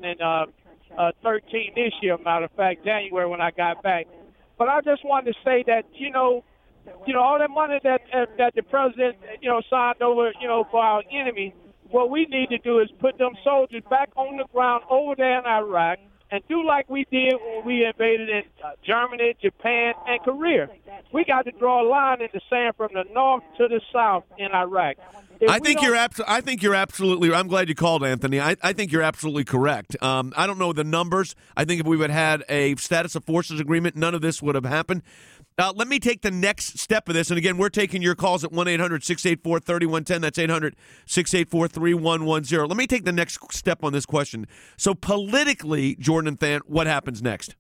S18: thirteen this year, matter of fact, January when I got back. But I just wanted to say that, you know, you know, all that money that uh, that the president, you know, signed over, you know, for our enemy, what we need to do is put them soldiers back on the ground over there in Iraq and do like we did when we invaded in uh, Germany, Japan, and Korea. We got to draw a line in the sand from the north to the south in Iraq. If
S1: I think you're abso- I think you're absolutely. I'm glad you called, Anthony. I, I think you're absolutely correct. Um, I don't know the numbers. I think if we would have had a status of forces agreement, none of this would have happened. Uh, let me take the next step of this. And again, we're taking your calls at one eight hundred six eight four three one one zero. That's eight hundred six eight four three one one zero. Let me take the next step on this question. So politically, Jordan and Than, what happens next?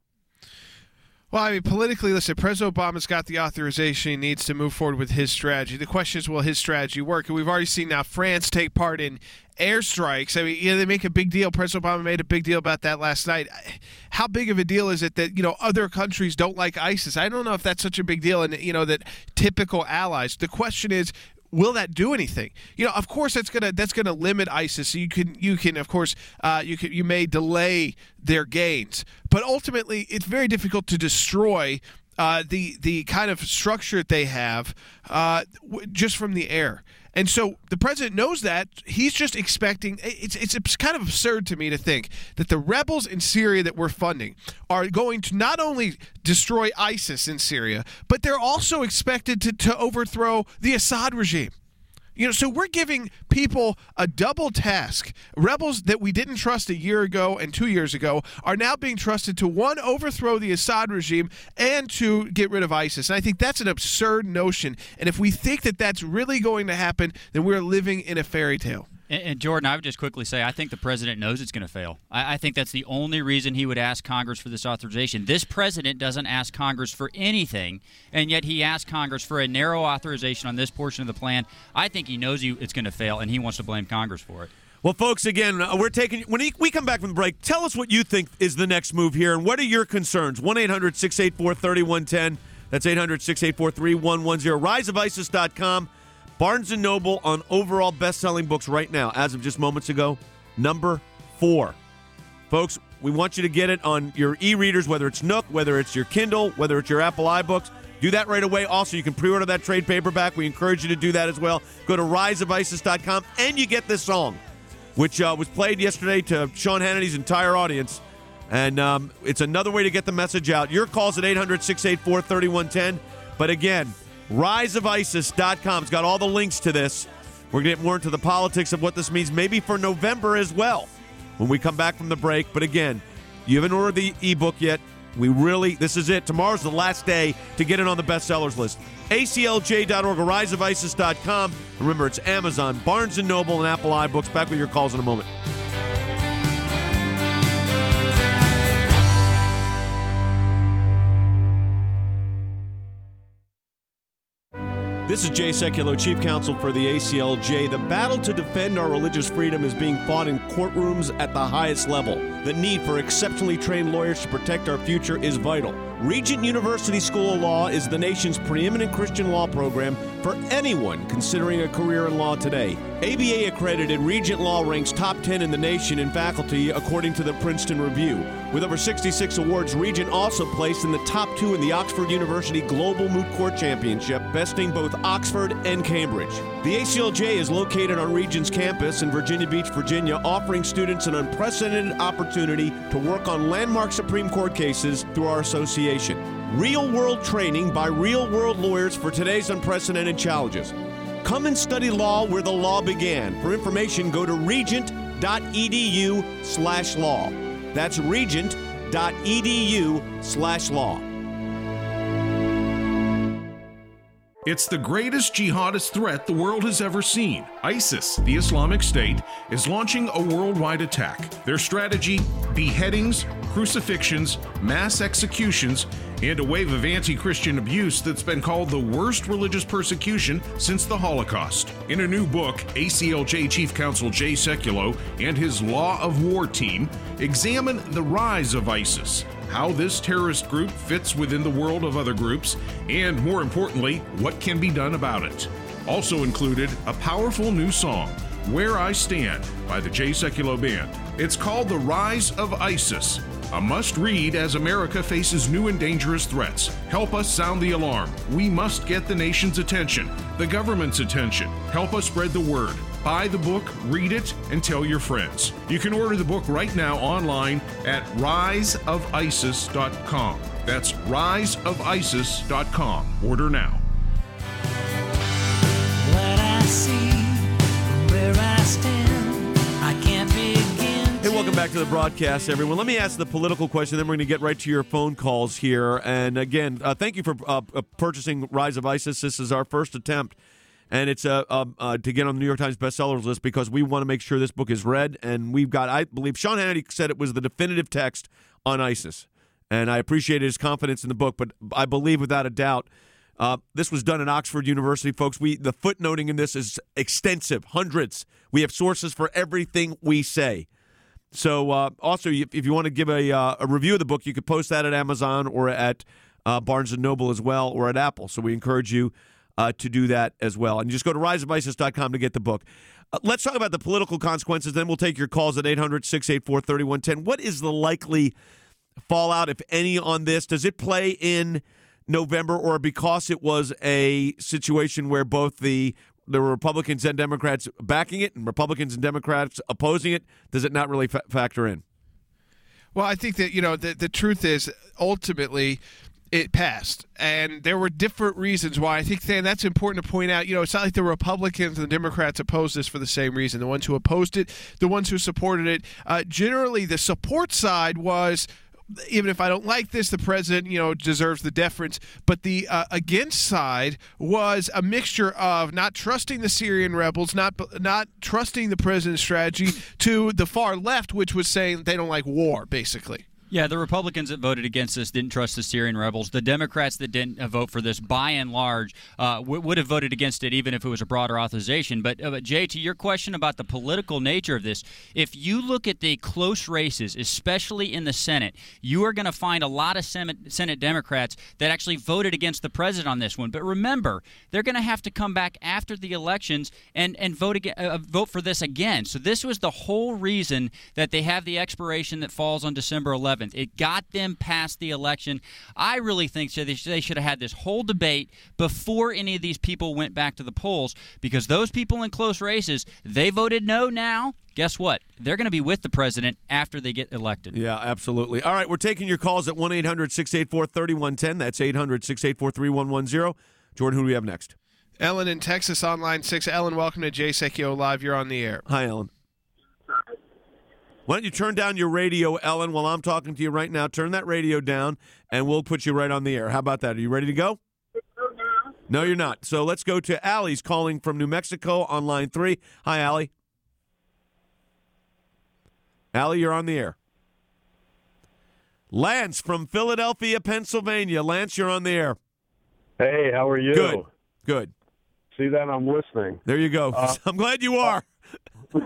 S9: Well, I mean, politically, listen, President Obama's got the authorization. He needs to move forward with his strategy. The question is, will his strategy work? And we've already seen now France take part in airstrikes. I mean, you know, they make a big deal. President Obama made a big deal about that last night. How big of a deal is it that, you know, other countries don't like ISIS? I don't know if that's such a big deal, and, you know, that typical allies. The question is, will that do anything? You know, of course, that's gonna that's gonna limit ISIS. So you can you can of course uh, you can you may delay their gains, but ultimately it's very difficult to destroy uh, the the kind of structure that they have uh, w- just from the air. And so the president knows that. He's just expecting. It's it's kind of absurd to me to think that the rebels in Syria that we're funding are going to not only destroy ISIS in Syria, but they're also expected to, to overthrow the Assad regime. You know, so we're giving people a double task. Rebels that we didn't trust a year ago and two years ago are now being trusted to, one, overthrow the Assad regime and to get rid of ISIS. And I think that's an absurd notion. And if we think that that's really going to happen, then we're living in a fairy tale.
S10: And, and Jordan, I would just quickly say, I think the president knows it's going to fail. I, I think that's the only reason he would ask Congress for this authorization. This president doesn't ask Congress for anything, and yet he asked Congress for a narrow authorization on this portion of the plan. I think he knows you, it's going to fail, and he wants to blame Congress for it.
S1: Well, folks, again, uh, we're taking when we come back from the break, tell us what you think is the next move here, and what are your concerns? one eight hundred six eight four three one one zero. That's eight hundred six eight four three one one zero. rise of isis dot com. Barnes and Noble on overall best-selling books right now, as of just moments ago, number four. Folks, We want you to get it on your e-readers, whether it's Nook, whether it's your Kindle, whether it's your Apple iBooks. Do that right away. Also, you can pre-order that trade paperback. We encourage you to do that as well. Go to rise of isis dot com, and you get this song, which uh, was played yesterday to Sean Hannity's entire audience. And um, it's another way to get the message out. Your call's at eight hundred, six eight four, three one one zero. But again, rise of isis dot com. It's got all the links to this. We're going to get more into the politics of what this means, maybe for November as well, when we come back from the break. But again, you haven't ordered the ebook yet. We really, this is it. Tomorrow's the last day to get it on the bestsellers list. A C L J dot org or rise of isis dot com. Remember, it's Amazon, Barnes and Noble, and Apple iBooks. Back with your calls in a moment. This is Jay Sekulow, Chief Counsel for the A C L J. The battle to defend our religious freedom is being fought in courtrooms at the highest level. The need for exceptionally trained lawyers to protect our future is vital. Regent University School of Law is the nation's preeminent Christian law program for anyone considering a career in law today. A B A-accredited Regent Law ranks top ten in the nation in faculty according to the Princeton Review. With over sixty-six awards, Regent also placed in the top two in the Oxford University Global Moot Court Championship, besting both Oxford and Cambridge. The A C L J is located on Regent's campus in Virginia Beach, Virginia, offering students an unprecedented opportunity to work on landmark Supreme Court cases through our association. Real-world training by real-world lawyers for today's unprecedented challenges. Come and study law where the law began. For information, go to regent dot e d u slash law. That's regent dot e d u slash law.
S11: It's the greatest jihadist threat the world has ever seen. ISIS, the Islamic State, is launching a worldwide attack. Their strategy: beheadings, crucifixions, mass executions, and a wave of anti-Christian abuse that's been called the worst religious persecution since the Holocaust. In a new book, A C L J Chief Counsel Jay Sekulow and his Law of War team examine the rise of ISIS, how this terrorist group fits within the world of other groups, and more importantly, what can be done about it. Also included, a powerful new song, Where I Stand, by the Jay Sekulow Band. It's called The Rise of ISIS, a must-read as America faces new and dangerous threats. Help us sound the alarm. We must get the nation's attention, the government's attention. Help us spread the word. Buy the book, read it, and tell your friends. You can order the book right now online at rise of isis dot com. That's rise of isis dot com. Order now.
S3: What I see, where I stand, I can't begin.
S1: Hey, welcome back to the broadcast, everyone. Let me ask the political question, then we're going to get right to your phone calls here. And again, uh, thank you for uh, uh, purchasing Rise of ISIS. This is our first attempt. And it's uh, uh, uh, to get on the New York Times bestsellers list because we want to make sure this book is read. And we've got, I believe, Sean Hannity said it was the definitive text on ISIS. And I appreciate his confidence in the book. But I believe without a doubt, uh, this was done at Oxford University, folks. We The footnoting in this is extensive, hundreds. We have sources for everything we say. So uh, also, if you want to give a, uh, a review of the book, you could post that at Amazon or at uh, Barnes and Noble as well, or at Apple. So we encourage you Uh, to do that as well. And just go to rise of isis dot com to get the book. Uh, let's talk about the political consequences, then we'll take your calls at eight hundred, six eight four, three one one zero. What is the likely fallout, if any, on this? Does it play in November, or because it was a situation where both the there were Republicans and Democrats backing it and Republicans and Democrats opposing it, does it not really fa- factor in?
S9: Well, I think that, you know, the, the truth is ultimately it passed, and there were different reasons why. I think, Dan, that's important to point out. You know, it's not like the Republicans and the Democrats opposed this for the same reason. The ones who opposed it, the ones who supported it, uh, generally the support side was, even if I don't like this, the president, you know, deserves the deference. But the uh, against side was a mixture of not trusting the Syrian rebels, not not trusting the president's strategy, to the far left, which was saying they don't like war, basically.
S10: Yeah, the Republicans that voted against this didn't trust the Syrian rebels. The Democrats that didn't uh, vote for this, by and large, uh, w- would have voted against it even if it was a broader authorization. But, uh, but, Jay, to your question about the political nature of this, if you look at the close races, especially in the Senate, you are going to find a lot of Senate, Senate Democrats that actually voted against the president on this one. But remember, they're going to have to come back after the elections and, and vote, again, uh, vote for this again. So this was the whole reason that they have the expiration that falls on December eleventh. It got them past the election. I really think so. They should have had this whole debate before any of these people went back to the polls, because those people in close races, they voted no now. Guess what? They're going to be with the president after they get elected.
S1: Yeah, absolutely. All right, we're taking your calls at one eight hundred six eight four three one one zero. That's eight hundred six eight four three one one zero. Jordan, who do we have next?
S9: Ellen in Texas on line six. Ellen, welcome to Jay Sekulow Live. You're on the air.
S1: Hi, Ellen. Why don't you turn down your radio, Ellen, while I'm talking to you right now? Turn that radio down, and we'll put you right on the air. How about that? Are you ready to go? No, you're not. So let's go to Allie's calling from New Mexico on line three. Hi, Allie. Allie, you're on the air. Lance from Philadelphia, Pennsylvania. Lance, you're on the air.
S19: Hey, how are you?
S1: Good. Good.
S19: See that? I'm listening.
S1: There you go.
S19: Uh,
S1: I'm glad you are.
S19: Uh,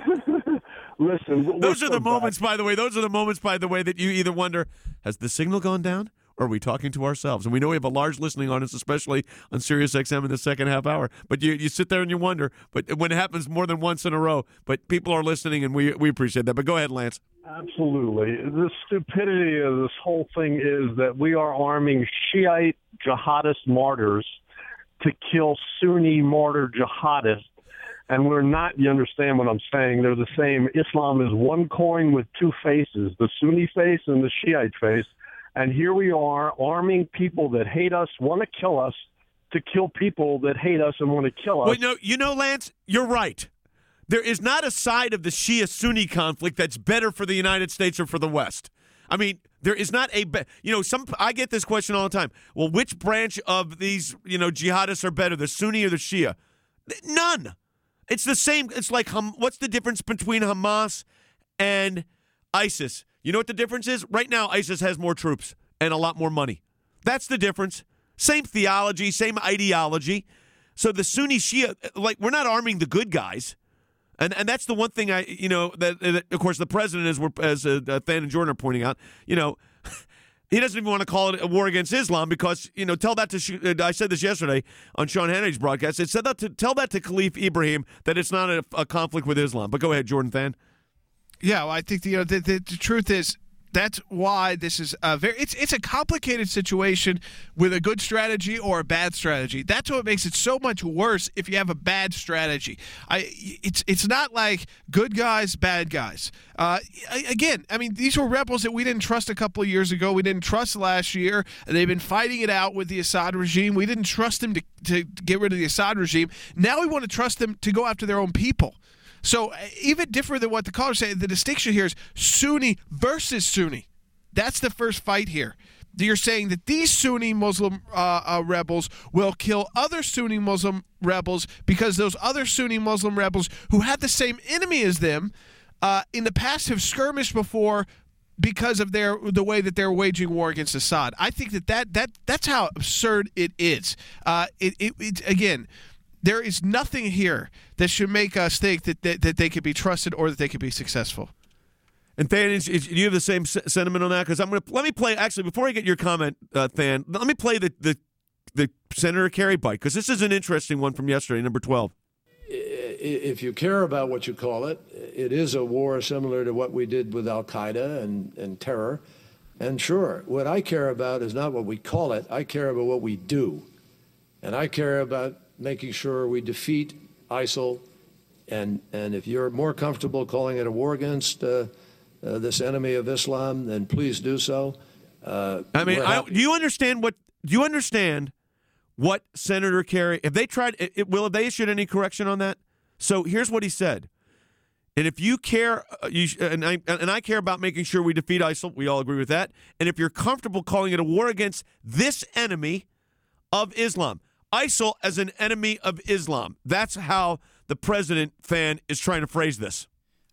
S19: Listen,
S1: those are the moments, by the way, those are the moments, by the way, that you either wonder, has the signal gone down, or are we talking to ourselves? And we know we have a large listening audience, especially on Sirius X M in the second half hour. But you, you sit there and you wonder, but when it happens more than once in a row, but people are listening, and we, we appreciate that. But go ahead, Lance.
S19: Absolutely. The stupidity of this whole thing is that we are arming Shiite jihadist martyrs to kill Sunni martyr jihadists. And we're not, you understand what I'm saying, they're the same. Islam is one coin with two faces, the Sunni face and the Shiite face. And here we are arming people that hate us, want to kill us, to kill people that hate us and want to kill us.
S1: Wait, no, you know, Lance, you're right. There is not a side of the Shia-Sunni conflict that's better for the United States or for the West. I mean, there is not a, be- you know, some. I get this question all the time. Well, which branch of these, you know, jihadists are better, the Sunni or the Shia? None. It's the same. It's like, um, what's the difference between Hamas and ISIS? You know what the difference is? Right now, ISIS has more troops and a lot more money. That's the difference. Same theology, same ideology. So the Sunni Shia, like, we're not arming the good guys. And and that's the one thing I, you know, that, that of course, the president, as, we're, as uh, Than and Jordan are pointing out, you know, he doesn't even want to call it a war against Islam because, you know, tell that to, I said this yesterday on Sean Hannity's broadcast, it said that to, tell that to Khalif Ibrahim that it's not a, a conflict with Islam. But go ahead, Jordan Than.
S9: Yeah, well, I think the, you know, the, the, the truth is, that's why this is a very it's it's a complicated situation with a good strategy or a bad strategy. That's what makes it so much worse if you have a bad strategy. I it's it's not like good guys, bad guys. Uh, again, I mean, these were rebels that we didn't trust a couple of years ago. We didn't trust last year. They've been fighting it out with the Assad regime. We didn't trust them to to get rid of the Assad regime. Now we want to trust them to go after their own people. So even different than what the callers say, the distinction here is Sunni versus Sunni. That's the first fight here. You're saying that these Sunni Muslim uh, uh, rebels will kill other Sunni Muslim rebels because those other Sunni Muslim rebels who had the same enemy as them uh, in the past have skirmished before because of their the way that they're waging war against Assad. I think that, that, that that's how absurd it is. Uh, it, it, it again. There is nothing here that should make us think that, that, that they could be trusted or that they could be successful.
S1: And Than, is, is, do you have the same s- sentiment on that? Because I'm going to let me play. Actually, before I get your comment, uh, Than, let me play the the, the Senator Kerry bite because this is an interesting one from yesterday, number twelve.
S8: If you care about what you call it, it is a war similar to what we did with Al Qaeda and, and terror. And sure, what I care about is not what we call it. I care about what we do, and I care about making sure we defeat ISIL, and and if you're more comfortable calling it a war against uh, uh, this enemy of Islam, then please do so. Uh,
S1: I mean, I, do you understand what? Do you understand what Senator Kerry? If they tried, it, it, will have they issued any correction on that? So here's what he said. And if you care, uh, you, and I and I care about making sure we defeat ISIL, we all agree with that. And if you're comfortable calling it a war against this enemy of Islam. ISIL as an enemy of Islam. That's how the president fan is trying to phrase this.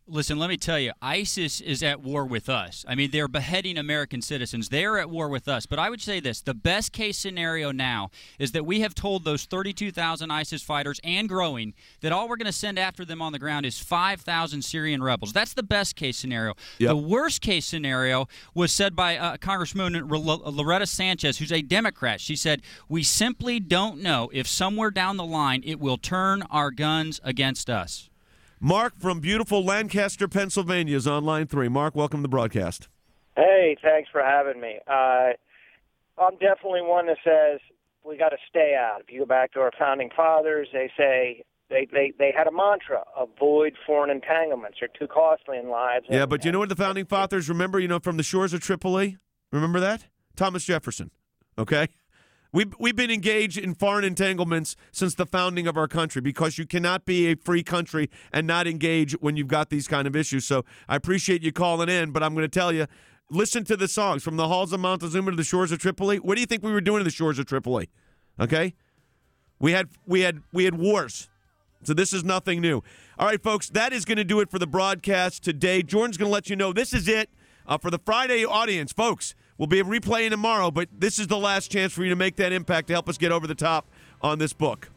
S10: Listen, let me tell you, ISIS is at war with us. I mean, they're beheading American citizens. They're at war with us. But I would say this, the best case scenario now is that we have told those thirty-two thousand ISIS fighters and growing that all we're going to send after them on the ground is five thousand Syrian rebels. That's the best case scenario.
S1: Yep.
S10: The worst case scenario was said by uh, Congresswoman Loretta Sanchez, who's a Democrat. She said, we simply don't know if somewhere down the line it will turn our guns against us.
S1: Mark from beautiful Lancaster, Pennsylvania is on line three. Mark, welcome to the broadcast.
S20: Hey, thanks for having me. Uh, I'm definitely one that says we got to stay out. If you go back to our founding fathers, they say they, they, they had a mantra: avoid foreign entanglements. They're too costly in lives.
S1: Yeah, but you know what the founding fathers remember? You know, from the shores of Tripoli. Remember that? Thomas Jefferson. Okay. We've, we've been engaged in foreign entanglements since the founding of our country because you cannot be a free country and not engage when you've got these kind of issues. So I appreciate you calling in, but I'm going to tell you, listen to the songs from the halls of Montezuma to the shores of Tripoli. What do you think we were doing in the shores of Tripoli? Okay? We had we had we had wars. So this is nothing new. All right, folks, that is going to do it for the broadcast today. Jordan's going to let you know this is it uh, for the Friday audience, folks. We'll be replaying tomorrow, but this is the last chance for you to make that impact to help us get over the top on this book.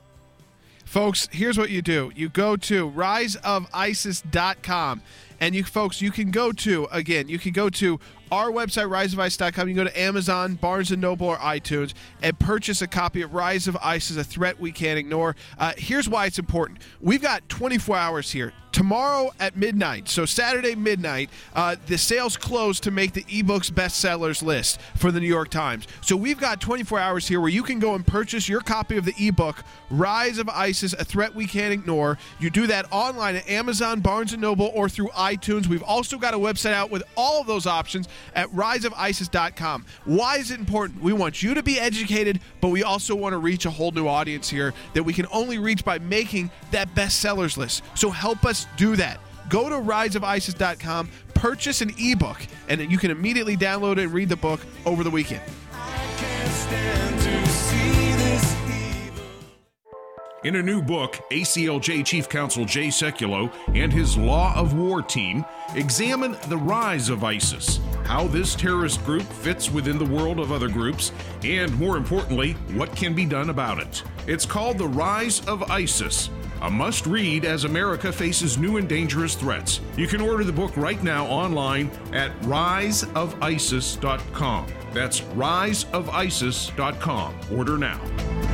S9: Folks, here's what you do. You go to rise of isis dot com, and you folks, you can go to, again, you can go to our website, rise of isis dot com. You can go to Amazon, Barnes and Noble, or iTunes and purchase a copy of Rise of ISIS, A Threat We Can't Ignore. Uh, here's why it's important. We've got twenty-four hours here. Tomorrow at midnight, so Saturday midnight, uh, the sales close to make the ebooks bestsellers list for the New York Times. So we've got twenty-four hours here where you can go and purchase your copy of the ebook, Rise of ISIS, A Threat We Can't Ignore. You do that online at Amazon, Barnes and Noble, or through iTunes. We've also got a website out with all of those options at rise of isis dot com. Why is it important? We want you to be educated, but we also want to reach a whole new audience here that we can only reach by making that bestsellers list. So help us do that. Go to rise of isis dot com, purchase an ebook, and then you can immediately download it and read the book over the weekend.
S11: In a new book, A C L J Chief Counsel Jay Sekulow and his Law of War team examine the rise of ISIS, how this terrorist group fits within the world of other groups, and more importantly, what can be done about it. It's called The Rise of ISIS, a must-read as America faces new and dangerous threats. You can order the book right now online at rise of isis dot com. That's rise of isis dot com. Order now.